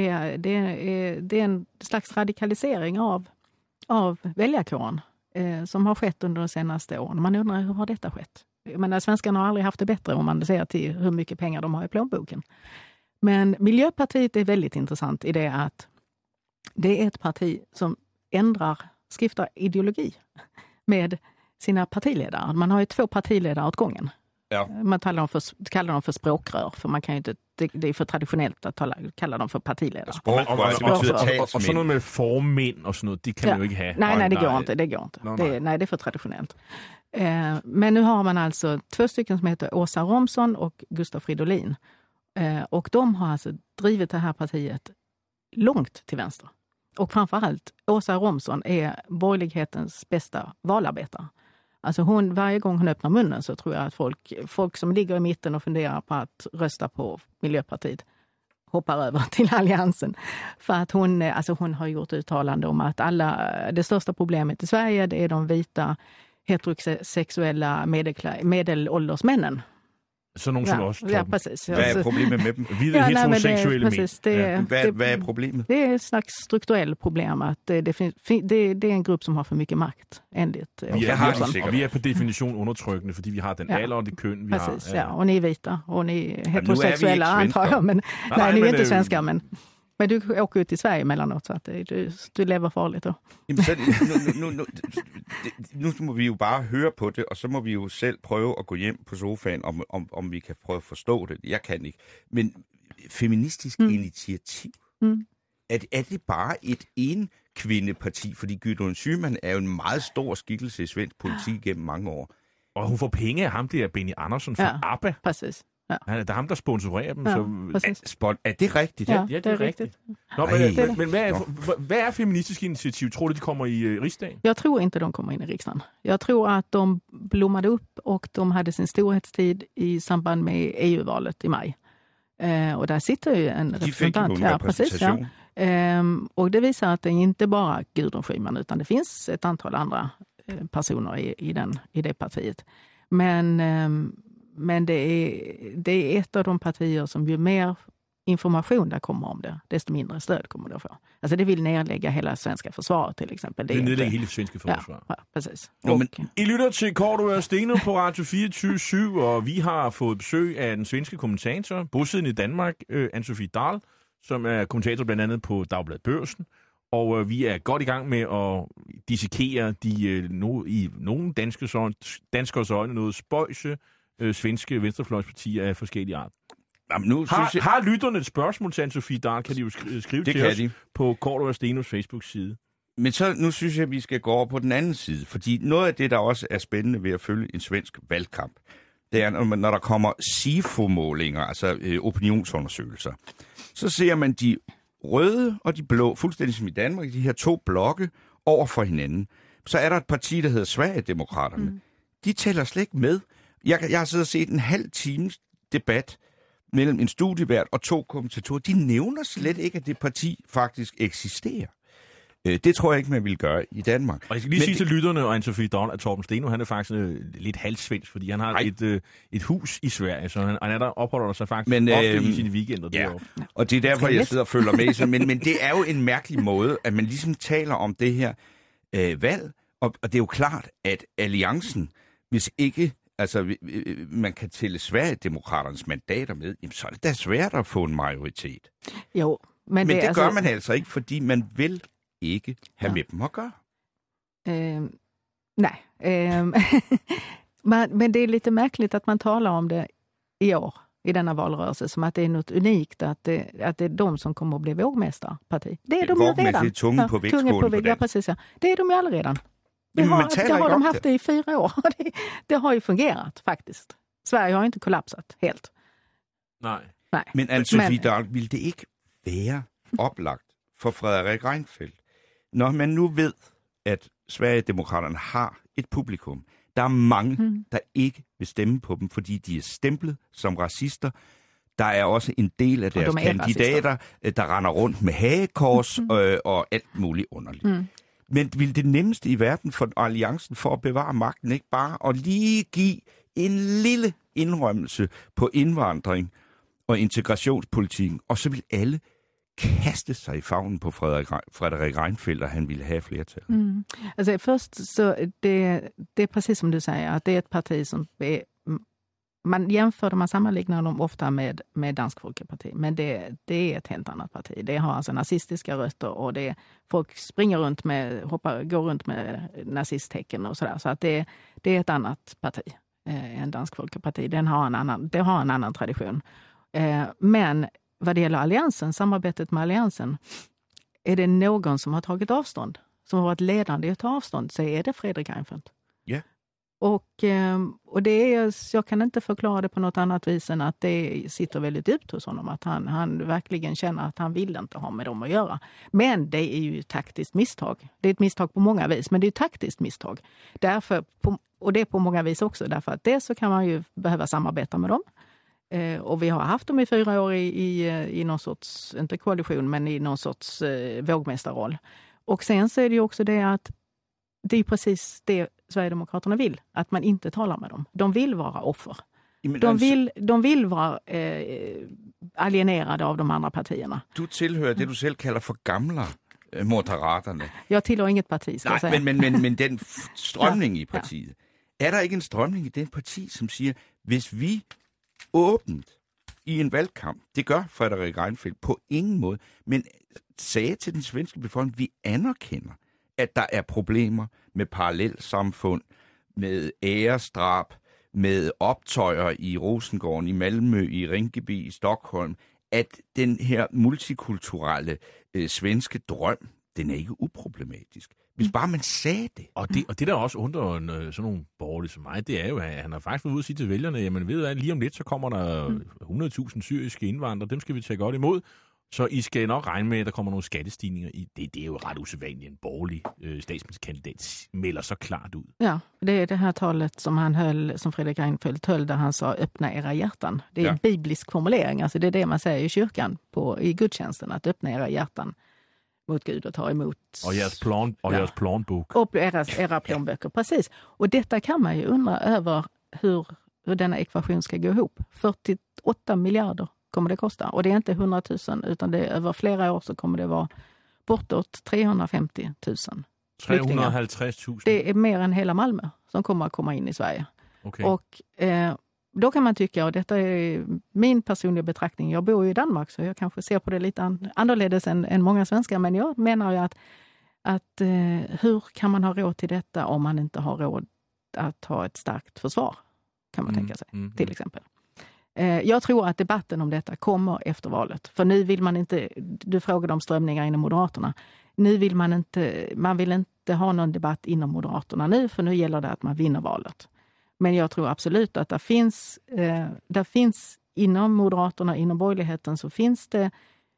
S6: är en slags radikalisering av väljarkåren som har skett under de senaste åren. Man undrar, hur har detta skett? Jag menar, svenskarna har aldrig haft det bättre om man ser till hur mycket pengar de har i plånboken. Men Miljöpartiet är väldigt intressant i det att det är ett parti som skiftar ideologi med sina partiledare. Man har ju 2 partiledare åt gången. Ja. Man kallar dem för språkrör, för man kan ju inte, det är för traditionellt att kalla dem för partiledare.
S5: Och så noget med formænd och sånt, de kan man ju inte ha.
S6: Nej, det går inte. Nej, det är för traditionellt. Men nu har man alltså 2 stycken som heter Åsa Romson och Gustav Fridolin. Och de har alltså drivit det här partiet långt till vänster. Och framförallt, Åsa Romson är borgerlighetens bästa valarbetare. Alltså varje gång hon öppnar munnen så tror jag att folk som ligger i mitten och funderar på att rösta på Miljöpartiet hoppar över till alliansen. För att hon har gjort uttalande om att det största problemet i Sverige, det är de vita heterosexuella medelåldersmännen.
S5: Så nogen som os.
S6: Ja, precis.
S4: Hvad er problemet med dem?
S5: Hvide heteroseksuelle mænd.
S4: Hvad er problemet?
S6: Det är ett slags strukturellt problem att det är en grupp som har för mycket makt, enligt
S5: vi er på definition undertrykkende, fordi vi har den alder og det køn, vi
S6: precis,
S5: har.
S6: Ja, och ni är vita, och ni är heterosexuella, antar jag. Men, nej, ni är inte svenskar, men du åker ut i Sverige emellanåt, så att du lever farligt då.
S4: Jamen, så, nu må vi jo bare høre på det, og så må vi jo selv prøve at gå hjem på sofaen, om vi kan prøve at forstå det. Jeg kan ikke. Men feministisk initiativ, er det bare et enkvindeparti? Fordi Gudrun Schyman er jo en meget stor skikkelse i svensk politik gennem mange år.
S5: Og hun får penge af ham, det er Benny Andersson fra ABBA.
S6: Præcis. Ja.
S5: Det er ham, der sponsorerer dem.
S4: Er det rigtigt?
S6: Ja, det er rigtigt.
S5: Nå, men hvad er feministisk initiativ? Tror du, de kommer i riksdagen?
S6: Jag tror inte de kommer in i riksdagen. Jag tror att de blommade upp och de hade sin storhetstid i samband med EU-valet i maj. Och där sitter ju en representant.
S4: Ja, precis. Ja.
S6: Och det visar att det är inte bara Gudrun Schyman, utan det finns ett antal andra personer i det partiet. Men det är ett av de partier som ju mer information där kommer om det, desto mindre stöd kommer det att få. Alltså det vill nedlägga hela svenska försvaret till exempel.
S5: Det nedlægger hele svenske forsvar.
S6: Ja, precis.
S5: I lytter til Cordua og Steno på Radio 24/7, og vi har fået besøg af den svenske kommentator, bosiddende i Danmark, Ann-Sofie Dahl, som er kommentator blandt andet på Dagbladet Børsen. Og vi er godt i gang med at dissekere i nogle danskers øjne noget spøjse svenske venstrefløjspartier af forskellige art.
S4: Jamen, nu
S5: har lytterne et spørgsmål til Ann-Sofie Dahl, kan de jo skrive det til os på Cordua og Stenos Facebook-side.
S4: Men så nu synes jeg, at vi skal gå over på den anden side, fordi noget af det, der også er spændende ved at følge en svensk valgkamp, det er, når der kommer SIFO-målinger, altså opinionsundersøgelser, så ser man de røde og de blå, fuldstændig som i Danmark, de her to blokke over for hinanden. Så er der et parti, der hedder Sverigedemokraterne. De tæller slet ikke med. Jeg har siddet og set en halv times debat mellem en studievært og to kommentatorer. De nævner slet ikke, at det parti faktisk eksisterer. Det tror jeg ikke, man vil gøre i Danmark.
S5: Og jeg skal lige sige til lytterne og Ann-Sofie Dahl, at Torben Steno, han er faktisk lidt halvsvensk, fordi han har et hus i Sverige, så han er der opholder sig faktisk ofte i sine weekender derovre.
S4: Og det er derfor, jeg sidder og følger med. Men det er jo en mærkelig måde, at man ligesom taler om det her valg, og det er jo klart, at alliancen, hvis ikke man kan tælle Sverigedemokraternes mandater med, jamen, så er det da svært at få en majoritet.
S6: Jo, men
S4: det gør man altså ikke, fordi man vil ikke have med dem at gøre.
S6: Nej. Men det är lite märkligt att man talar om det i år, i denna valrörelse, som att det är något unikt, att det är de som kommer att bli vågmästarparti. Det är de ju redan.
S4: Tunga på vægtskålen.
S6: Ja, precis. Ja. Det är de ju alla redan. Det har de haft det i 4 år. Det har ju fungerat faktiskt. Sverige har inte kollapsat helt.
S5: Nej.
S4: Men Ann-Sofie Dahl, vil det ikke være oplagt for Frederik Reinfeldt, når man nu ved, at Sverigedemokraterne har et publikum? Der er mange, der ikke vil stemme på dem, fordi de er stemplet som racister. Der er også en del af deres kandidater, der render rundt med hagekors og alt muligt underligt. Men vil det nemmeste i verden for alliancen for at bevare magten ikke bare at lige give en lille indrømmelse på indvandring og integrationspolitikken, og så vil alle kaste sig i favnen på Frederik Reinfeldt, og han ville have flertal.
S6: Alltså först så det är precis som du säger, att det är ett parti som man sammanlignar dem ofta med Dansk Folkeparti, men det är ett helt annat parti. Det har alltså nazistiska rötter, och folk springer runt går runt med nazisttecken och sådär, så att det är ett annat parti än Dansk Folkeparti. Det har en annan tradition. Men vad det gäller alliansen, samarbetet med alliansen, är det någon som har tagit avstånd, som har varit ledande i att ta avstånd, så är det Fredrik Reinfeldt.
S4: Ja.
S6: Och det är, jag kan inte förklara det på något annat vis än att det sitter väldigt djupt hos honom, att han verkligen känner att han vill inte ha med dem att göra. Men det är ju ett taktiskt misstag. Det är ett misstag på många vis, men det är ett taktiskt misstag. Och det är på många vis också, därför att det så kan man ju behöva samarbeta med dem. Och vi har haft dem i 4 år i någon sorts, inte koalition, men i någon sorts vågmästarroll. Och sen så är det ju också det att det är precis det Sverigedemokraterna vill. Att man inte talar med dem. De vill vara offer. De vill vara alienerade av de andra partierna.
S4: Du tillhører det, du selv kalder for gamle Moderaterne.
S6: Jeg tilhører inget parti, skal jeg sige.
S4: Men den strømning i partiet. Er der ikke en strømning i den parti, som siger, hvis vi åbent i en valgkamp, det gør Frederik Reinfeldt på ingen måde, men sagde til den svenske befolkning, vi anerkender, at der er problemer med parallelsamfund, med æresdrab, med optøjer i Rosengården, i Malmø, i Rinkeby, i Stockholm, at den her multikulturelle svenske drøm, den er ikke uproblematisk. Hvis bare man sagde det.
S5: Og det der også undrer sådan nogle borgerlige som mig, det er jo, at han har faktisk været ude at sige til vælgerne, jamen ved du, lige om lidt, så kommer der 100.000 syriske indvandrere, dem skal vi tage godt imod. Så I skal nok regne med, at der kommer nogle skattestigninger i. Det er jo ret usædvanligt, en borgerlig statsministerkandidat melder så klart ud. Ja,
S6: det är det här talet som han höll, som Fredrik Reinfeldt höll, där han sa öppna era hjärtan. Det är en biblisk formulering, alltså det är det man säger i kyrkan, i gudstjänsten, att öppna era hjärtan mot Gud och ta emot.
S5: Och deras planbok.
S6: Och era plånböcker, precis. Och detta kan man ju undra över hur denna ekvation ska gå ihop. 48 miljarder kommer det kosta. Och det är inte 100 000 utan det är över flera år så kommer det vara bortåt 350 000.
S5: 350 000?
S6: Det är mer än hela Malmö som kommer att komma in i Sverige.
S5: Okay.
S6: Och då kan man tycka, och detta är min personliga betraktning, jag bor ju i Danmark så jag kanske ser på det lite annorledes än många svenskar, men jag menar ju att hur kan man ha råd till detta om man inte har råd att ha ett starkt försvar, kan man tänka sig, till exempel. Jag tror att debatten om detta kommer efter valet. För nu vill man inte, du frågade om strömningar inom Moderaterna. Nu vill man vill inte ha någon debatt inom Moderaterna nu, för nu gäller det att man vinner valet. Men jag tror absolut att där finns inom Moderaterna, inom borgerligheten så finns det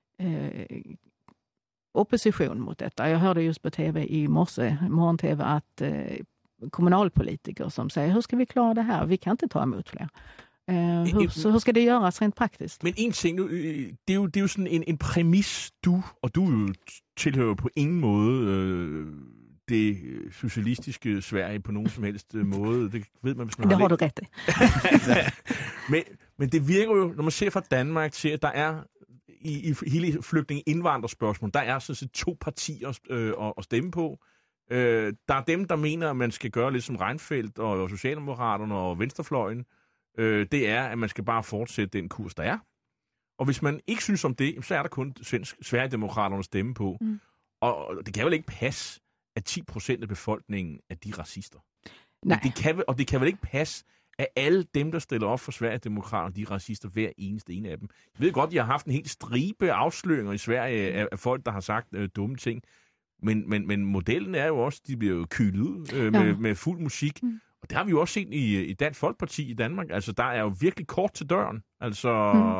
S6: opposition mot detta. Jag hörde just på tv i morgon-tv att kommunalpolitiker som säger, hur ska vi klara det här? Vi kan inte ta emot fler. Hur ska det göras rent praktiskt?
S5: Men en ting, det er jo sådan en præmis, du tilhører på ingen måde det socialistiske Sverige på nogen som helst måde. Det ved man, hvis man
S6: det har du ret i.
S5: men det virker jo, når man ser fra Danmark til, at der er i hele flygtninge-indvandrerspørgsmål, der er sådan set 2 partier at stemme på. Der er dem, der mener, at man skal gøre lidt som Reinfeldt og Socialdemokraterne og Venstrefløjen. Det er, at man skal bare fortsætte den kurs, der er. Og hvis man ikke synes om det, så er der kun Sverigedemokraterne at stemme på. Og det kan vel ikke passe, at 10% af befolkningen er de racister.
S6: Nej.
S5: Det kan vel ikke passe, at alle dem, der stiller op for Sverigedemokraterne, de er racister, hver eneste en af dem. Jeg ved godt, at jeg har haft en helt stribe afsløringer i Sverige af folk, der har sagt dumme ting. Men modellen er jo også, de bliver jo kylet ud med fuld musik. Og det har vi jo også set i Dansk Folkeparti i Danmark. Altså, der er jo virkelig kort til døren. Altså,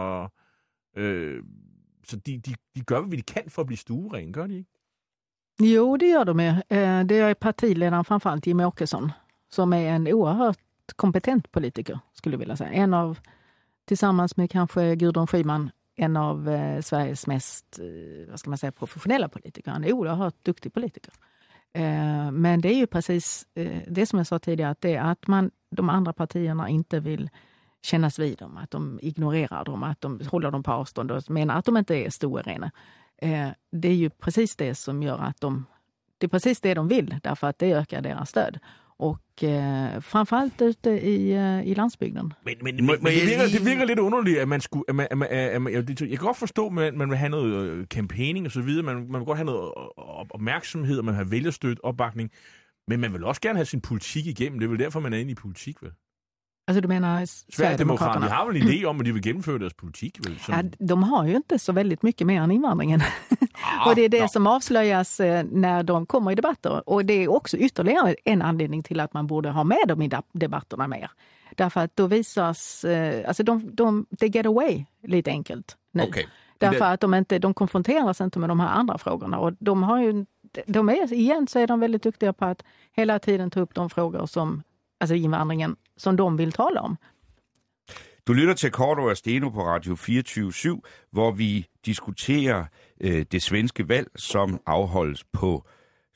S5: så de gør, hvad de kan for at blive stueren, gør de ikke?
S6: Jo, det gör de med. Det är partiledaren framförallt Jimmie Åkesson som är en oerhört kompetent politiker, skulle jag vilja säga. Tillsammans med kanske Gudrun Schyman, en av Sveriges mest, vad ska man säga, professionella politiker. Han är oerhört duktig politiker. Men det är ju precis det som jag sa tidigare, att det är att de andra partierna inte vill kännas vid dem, att de ignorerar dem, att de håller dem på avstånd och menar att de inte är stora. Det är ju precis det som gör att det är precis det de vill, därför att det ökar deras stöd. Och framförallt ute i landsbygden.
S5: Men det virker lidt underligt, at man skulle... Jeg kan godt forstå, at man vil have noget campaigning og så videre. Man vil godt have noget opmærksomhed, og man vil have vælgerstøt, opbakning. Men man vil også gerne have sin politik igennem. Det er vel derfor, man er inde i politik, vel?
S6: Alltså du menar
S5: Sverigedemokraterna? De har väl en idé om, at de vill gennemföra deras politik? Väl, som...
S6: Ja, de har ju inte så väldigt mycket mer än invandringen. Och det är det som avslöjas när de kommer i debatter. Och det är också ytterligare en anledning till att man borde ha med dem i debatterna mer. Därför att då visas... Alltså they get away lite enkelt nu.
S4: Okay.
S6: Därför att de konfronteras inte med de här andra frågorna. Och igen så är de väldigt duktiga på att hela tiden ta upp de frågor som... Altså invandringen, som de vil tale om.
S4: Du lytter til Cordua og Steno på Radio 24/7, hvor vi diskuterer det svenske valg, som afholdes på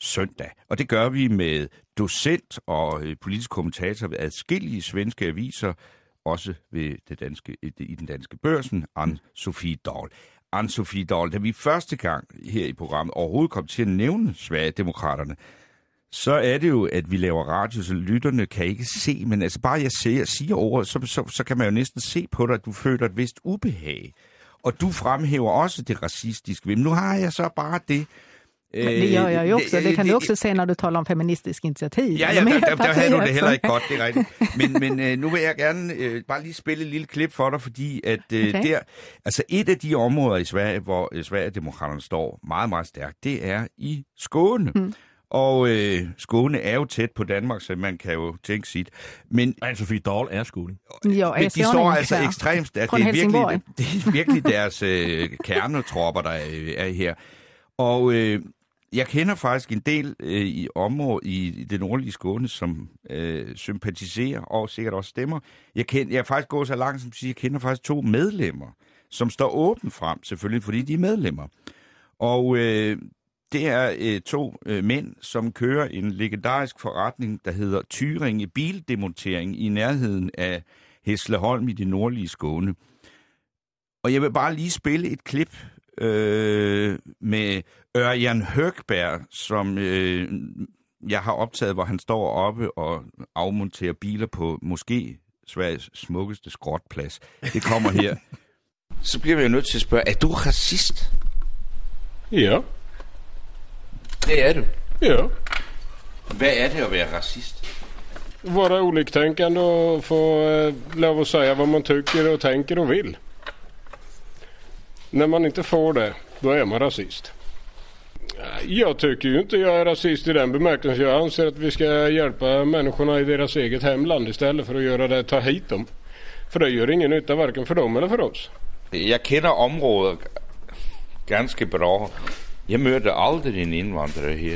S4: søndag. Og det gør vi med docent og politisk kommentator ved adskillige svenske aviser, også ved i den danske Børsen, Ann-Sofie Dahl. Ann-Sofie Dahl, da vi første gang her i programmet overhovedet kom til at nævne Sverigedemokraterne, så er det jo, at vi laver radio, så lytterne kan ikke se, men altså bare jeg siger ordet, så kan man jo næsten se på dig, at du føler et vist ubehag. Og du fremhæver også det racistiske. Men nu har jeg så bare det.
S6: Men det gør jeg jo også. Det kan du også se, når du taler om feministisk initiativ.
S4: Ja, der havde du det heller ikke godt, det er rigtigt. Men nu vil jeg gerne bare lige spille et lille klip for dig, fordi at altså et af de områder i Sverige, hvor Sverigedemokraterne står meget, meget stærkt, det er i Skåne. Og Skåne er jo tæt på Danmark, så man kan jo tænke sit. Men
S5: Ann-Sofie Dahl er Skåne.
S6: Jo,
S4: de står altså ekstremt stærkt. Det er virkelig deres kernetropper, der er her. Og jeg kender faktisk en del i området i det nordlige Skåne, som sympatiserer og sikkert også stemmer. Jeg er faktisk gået så langt, som at sige, jeg kender faktisk 2 medlemmer, som står åbent frem, selvfølgelig, fordi de er medlemmer. Og det er 2 mænd, som kører en legendarisk forretning, der hedder Thyringe Bildemontering i nærheden af Hässleholm i det nordlige Skåne. Og jeg vil bare lige spille et klip med Örjan Högberg, som jeg har optaget, hvor han står oppe og afmonterer biler på måske Sveriges smukkeste skrotplads. Det kommer her. Så bliver vi jo nødt til at spørge, er du racist?
S7: Ja.
S4: Det er du?
S7: Ja.
S4: Hvad er det at være racist?
S7: Vara oliktänkande och få lov att säga vad man tycker och tänker och vill. När man inte får det, då är man rasist. Jag tycker ju inte jag är rasist i den bemärkelsen. Jag anser att vi ska hjälpa människorna i deras eget hemland istället för att göra det, ta hit dem. För det gör ingen nytta varken för dem eller för oss.
S4: Jag kender området ganska bra. Jeg mødte aldrig en invandrare her.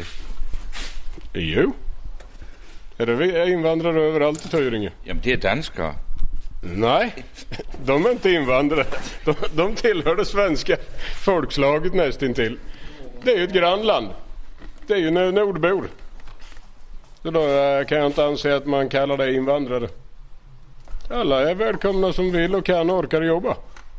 S7: Jo. Är det invandrare överallt i Thyringe?
S4: Jamen, det är danskere.
S7: Nej, de är inte invandrare. De tillhör det svenska folkslaget nästintill. Det är ju ett grannland. Det är ju nordbor. Så då kan jag inte anse att man kallar det invandrare. Alla är välkomna som vill och kan och orkar jobba.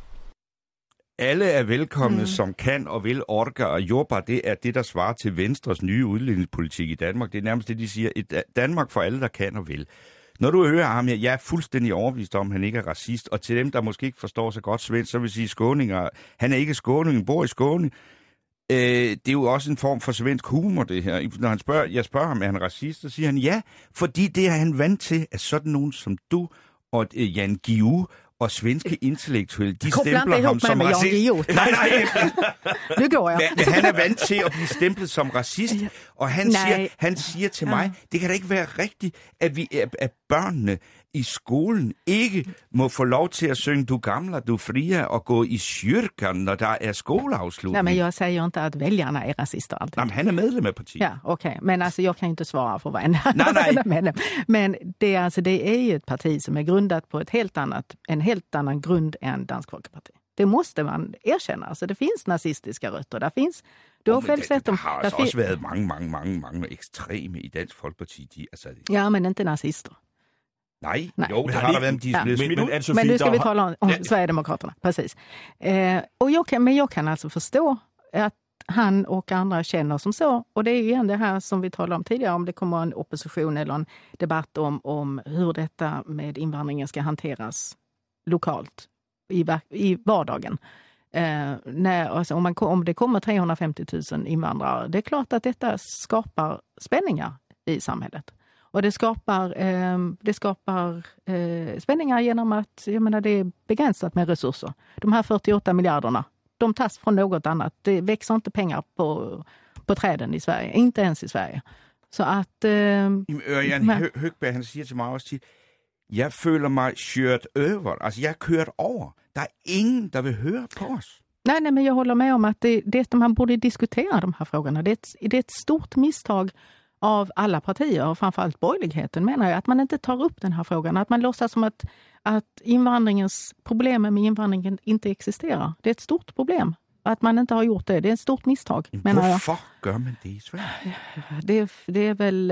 S4: Alle er velkomne, som kan og vil orke og jobbe. Det er det, der svarer til Venstres nye udlændingepolitik i Danmark. Det er nærmest det, de siger. Et Danmark for alle, der kan og vil. Når du hører ham her, jeg er fuldstændig overbevist om, at han ikke er racist. Og til dem, der måske ikke forstår så godt svensk, så vil sige skåninger. Han er ikke skåning, bor i Skåne. Det er jo også en form for svensk humor, det her. Når jeg spørger ham, er han racist, så siger han ja, fordi det er han vant til, at sådan nogen som du og Jan Guillou og svenske intellektuelle, de stempler ham som racist. Nej.
S6: Nu går jeg.
S4: Men han er vant til at blive stemplet som racist, og han siger til mig, det kan da ikke være rigtigt, at børnene i skolen ikke må få lov til at synge Du gamla, du fria og gå i kyrkan, når der er skoleafslutning.
S6: Nej, men jag säger inte att väljarna är rasister alltid.
S4: Nej, men han är medlem av partiet.
S6: Ja, okej. Men alltså jag kan inte svara för vad nej. Men det är ju ett parti som är grundat på en helt annan grund än Dansk Folkeparti. Det måste man erkänna. Alltså det finns nazistiska rötter. Der finns du har själv sett dem.
S4: Der har altså også været mange ekstreme i Dansk Folkeparti.
S6: Ja, men inte nazister.
S4: Nej. Jo, det har der været, de er blevet smidt ud.
S6: Men nu ska vi tala om Sverigedemokraterna, precis. Och jag kan alltså förstå att han och andra känner som så. Och det är ju igen det här som vi talade om tidigare, om det kommer en opposition eller en debatt om hur detta med invandringen ska hanteras lokalt i vardagen. Om det kommer 350 000 invandrare, det är klart att detta skapar spänningar i samhället. Och det skapar spänningar genom att det är begränsat med resurser. De här 48 miljarderna, de tas från något annat. Det växer inte pengar på träden i Sverige, inte ens i Sverige. Så att
S4: Örjan Högberg, han siger til mig også tit, jeg føler mig kørt over. Altså, jeg er kørt over. Der er ingen, der vil høre på os.
S6: Nej, men jag håller med om att man borde diskutera de här frågorna. Det är ett stort misstag av alla partier och framförallt borgerligheten, menar jag, att man inte tar upp den här frågan. Att man låtsas som att problemen med invandringen inte existerar. Det är ett stort problem. att man inte har gjort det. Det är ett stort misstag, menar jag.
S4: Varför gör man det i Sverige?
S6: Det är väl...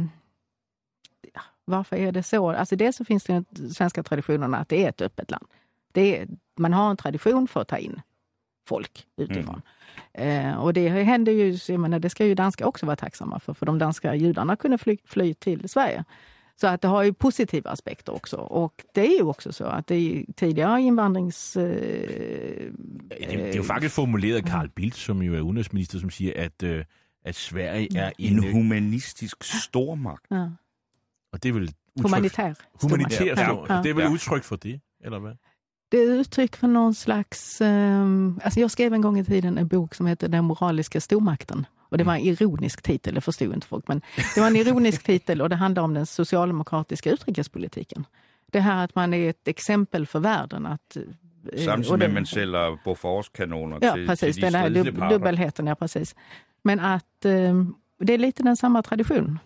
S6: varför är det så? Alltså det så finns det i svenska traditionerna att det är ett öppet land. Man har en tradition för att ta in folk utifrån. Och det händer ju, jag menar, det ska ju danskar också vara tacksamma för de danska judarna kunde fly till Sverige. Så att det har ju positiva aspekter också. Och det är ju också så att det är tidigare invandrings...
S5: Det är ju faktiskt formuleret Carl Bildt, som ju er udenrigsminister, som siger, at Sverige er
S4: en humanistisk stormagt.
S6: Ja.
S5: Og det er vel
S6: humanitär
S5: stormagt. Ja. Det är väl uttryck för det, eller vad?
S6: Det är uttryck för någon slags... alltså jag skrev en gång i tiden en bok som heter Den moraliska stormakten. Och det var en ironisk titel, det förstod inte folk. Men det var en ironisk titel och det handlar om den socialdemokratiska utrikespolitiken. Det här att man är ett exempel för världen.
S4: Samtidigt med man säljer Boforskanoner till
S6: precis,
S4: de
S6: den här dubbelheten, ja precis. Men att det är lite den samma tradition.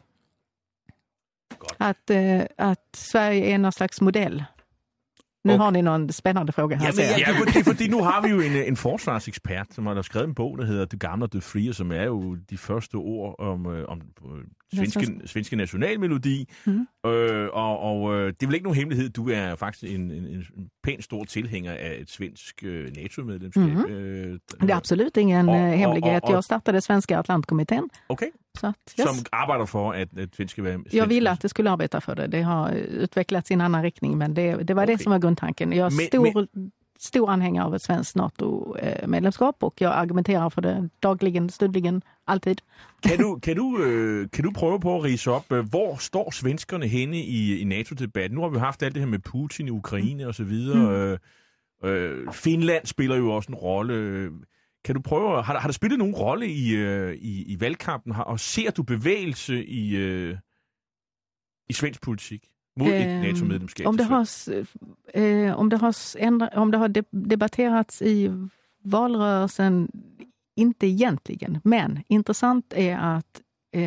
S6: Att Sverige är någon slags modell. Nu har ni någon spännande fråga här.
S5: Fordi nu har vi jo en forsvarsekspert, som har skrevet en bog, der hedder Det gamle og det frie, som er jo de første ord om svenske nationalmelodi. Og det er vel ikke nogen hemmelighed, du er faktisk en pænt stor tilhænger af et svensk NATO-medlemskab.
S6: Det är absolut ingen hemlighet. Jag startade Svenska Atlantkommittén.
S5: Okay.
S6: Så att, yes.
S5: Som arbetar för att Sverige ska vara...
S6: Jag ville att det skulle arbeta för det. Det har utvecklats i en annan riktning, men det var det som var grundtanken. Jag är stor anhängare av ett svenskt NATO-medlemskap och jag argumenterar för det dagligen, stundligen, alltid.
S5: Kan du prøve på at rise op, hvor står svenskerne henne i NATO-debatten? Nu har vi haft alt det her med Putin i Ukraine og så videre. Finland spiller jo også en rolle. Kan du prøve, har der spillet nogen rolle i valgkampen, og ser du bevægelse i svensk politik mod et NATO-medlemskab?
S6: Om det har debatterats i valrörelsen, inte egentligen, men intressant är att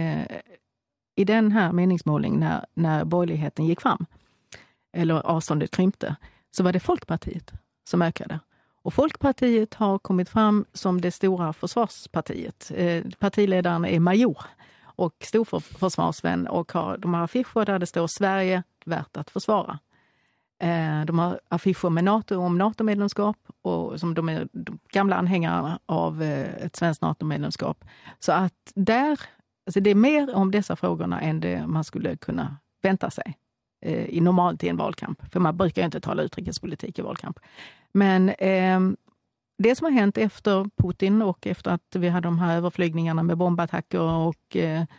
S6: i den här meningsmålningen när borgerligheten gick fram, eller avståndet krympte, så var det Folkpartiet som ökade. Och Folkpartiet har kommit fram som det stora försvarspartiet. Partiledaren är major och stor försvarsvän och de har affischer där det står Sverige värt att försvara. De har affischer med NATO om NATO-medlemskap och som de är gamla anhängare av ett svenskt NATO-medlemskap. Så att alltså det är mer om dessa frågorna än det man skulle kunna vänta sig normalt i en valkamp. För man brukar ju inte tala utrikespolitik i valkamp. Men det som har hänt efter Putin och efter att vi hade de här överflygningarna med bombattacker och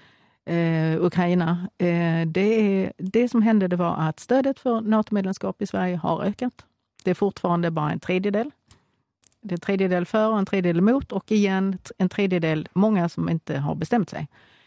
S6: Ukraina, det som hände det var att stödet för NATO-medlemskap i Sverige har ökat. Det är fortfarande bara en tredjedel. Det är en tredjedel för och en tredjedel emot och igen en tredjedel många som inte har bestämt sig.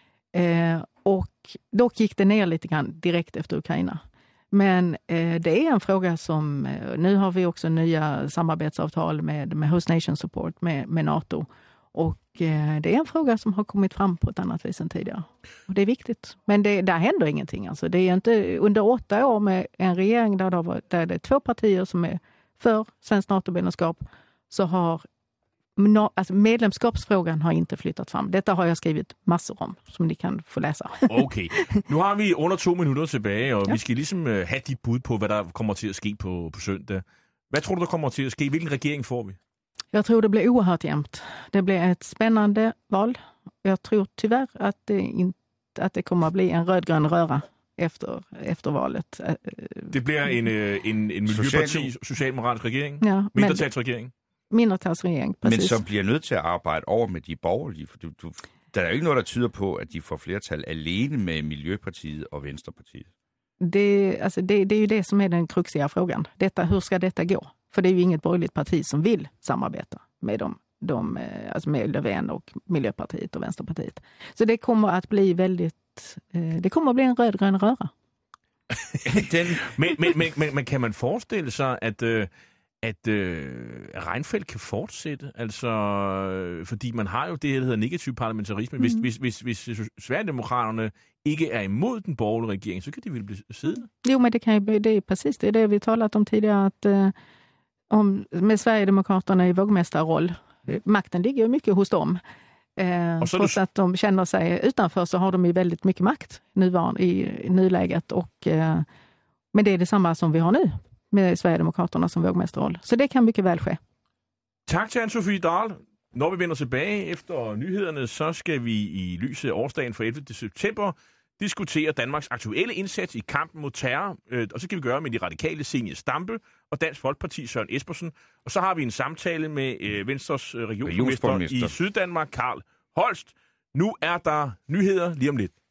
S6: Och dock gick det ner lite grann direkt efter Ukraina. Men det är en fråga som, nu har vi också nya samarbetsavtal med Host Nation Support med NATO. Och det är en fråga som har kommit fram på ett annat vis än tidigare. Och det är viktigt. Men där händer ingenting. Alltså, det är inte under 8 år med en regering där det är 2 partier som är för svenskt NATO-medlemskap, så har alltså medlemskapsfrågan har inte flyttat fram. Detta har jag skrivit massor om, som ni kan få läsa.
S5: Okay. Nu har vi under 2 minutter tilbage, og vi skal ligesom have dit bud på, hvad der kommer til at ske på søndag. Hvad tror du, der kommer til at ske? Hvilken regering får vi?
S6: Jag tror det blir oerhört jämnt. Det blir ett spännande val. Jag tror tyvärr att det kommer att bli en rödgrön röra efter valet.
S5: Det bliver en miljøparti, socialdemokratisk regering?
S6: Ja,
S5: mindretalsregering?
S6: Mindretalsregering, precis.
S4: Men som bliver nødt til at arbejde over med de borgerlige. For der er jo ikke noget, der tyder på, at de får flertal alene med Miljöpartiet och Vänsterpartiet.
S6: Det är ju det som är den kruxiga frågan. Hur ska detta gå? För det är ju inget borgerligt parti som vill samarbeta med alltså med Löfven och Miljöpartiet och Vänsterpartiet. Så det kommer att bli det kommer att bli en rödgrön röra.
S5: Men kan man forestille sig, at Reinfeldt kan fortsætte, altså fordi man har jo det her, der hedder negativ parlamentarisme. Hvis Sverigedemokraterne ikke er imod den borgerlige regering, så kan de vel blive siddende?
S6: Jo, men det kan ju bli, det är precis det vi talat om tidigare, att med Sverigedemokraterna i vågmästarroll Makten ligger ju mycket hos dem. Trots att de känner sig utanför så har de ju väldigt mycket makt i nuläget. Men det är detsamma som vi har nu med Sverigedemokraterna som vågmästarroll. Så det kan mycket väl ske.
S5: Tak til Anne-Sophie Dahl. Når vi vender tilbage efter nyhederne, så skal vi i lyset af årsdagen for 11. september diskutere Danmarks aktuelle indsats i kampen mod terror. Og så kan vi gøre med de radikale Zenia Stampe og Dansk Folkeparti Søren Espersen. Og så har vi en samtale med Venstres regionsborgmester i Syddanmark, Carl Holst. Nu er der nyheder lige om lidt.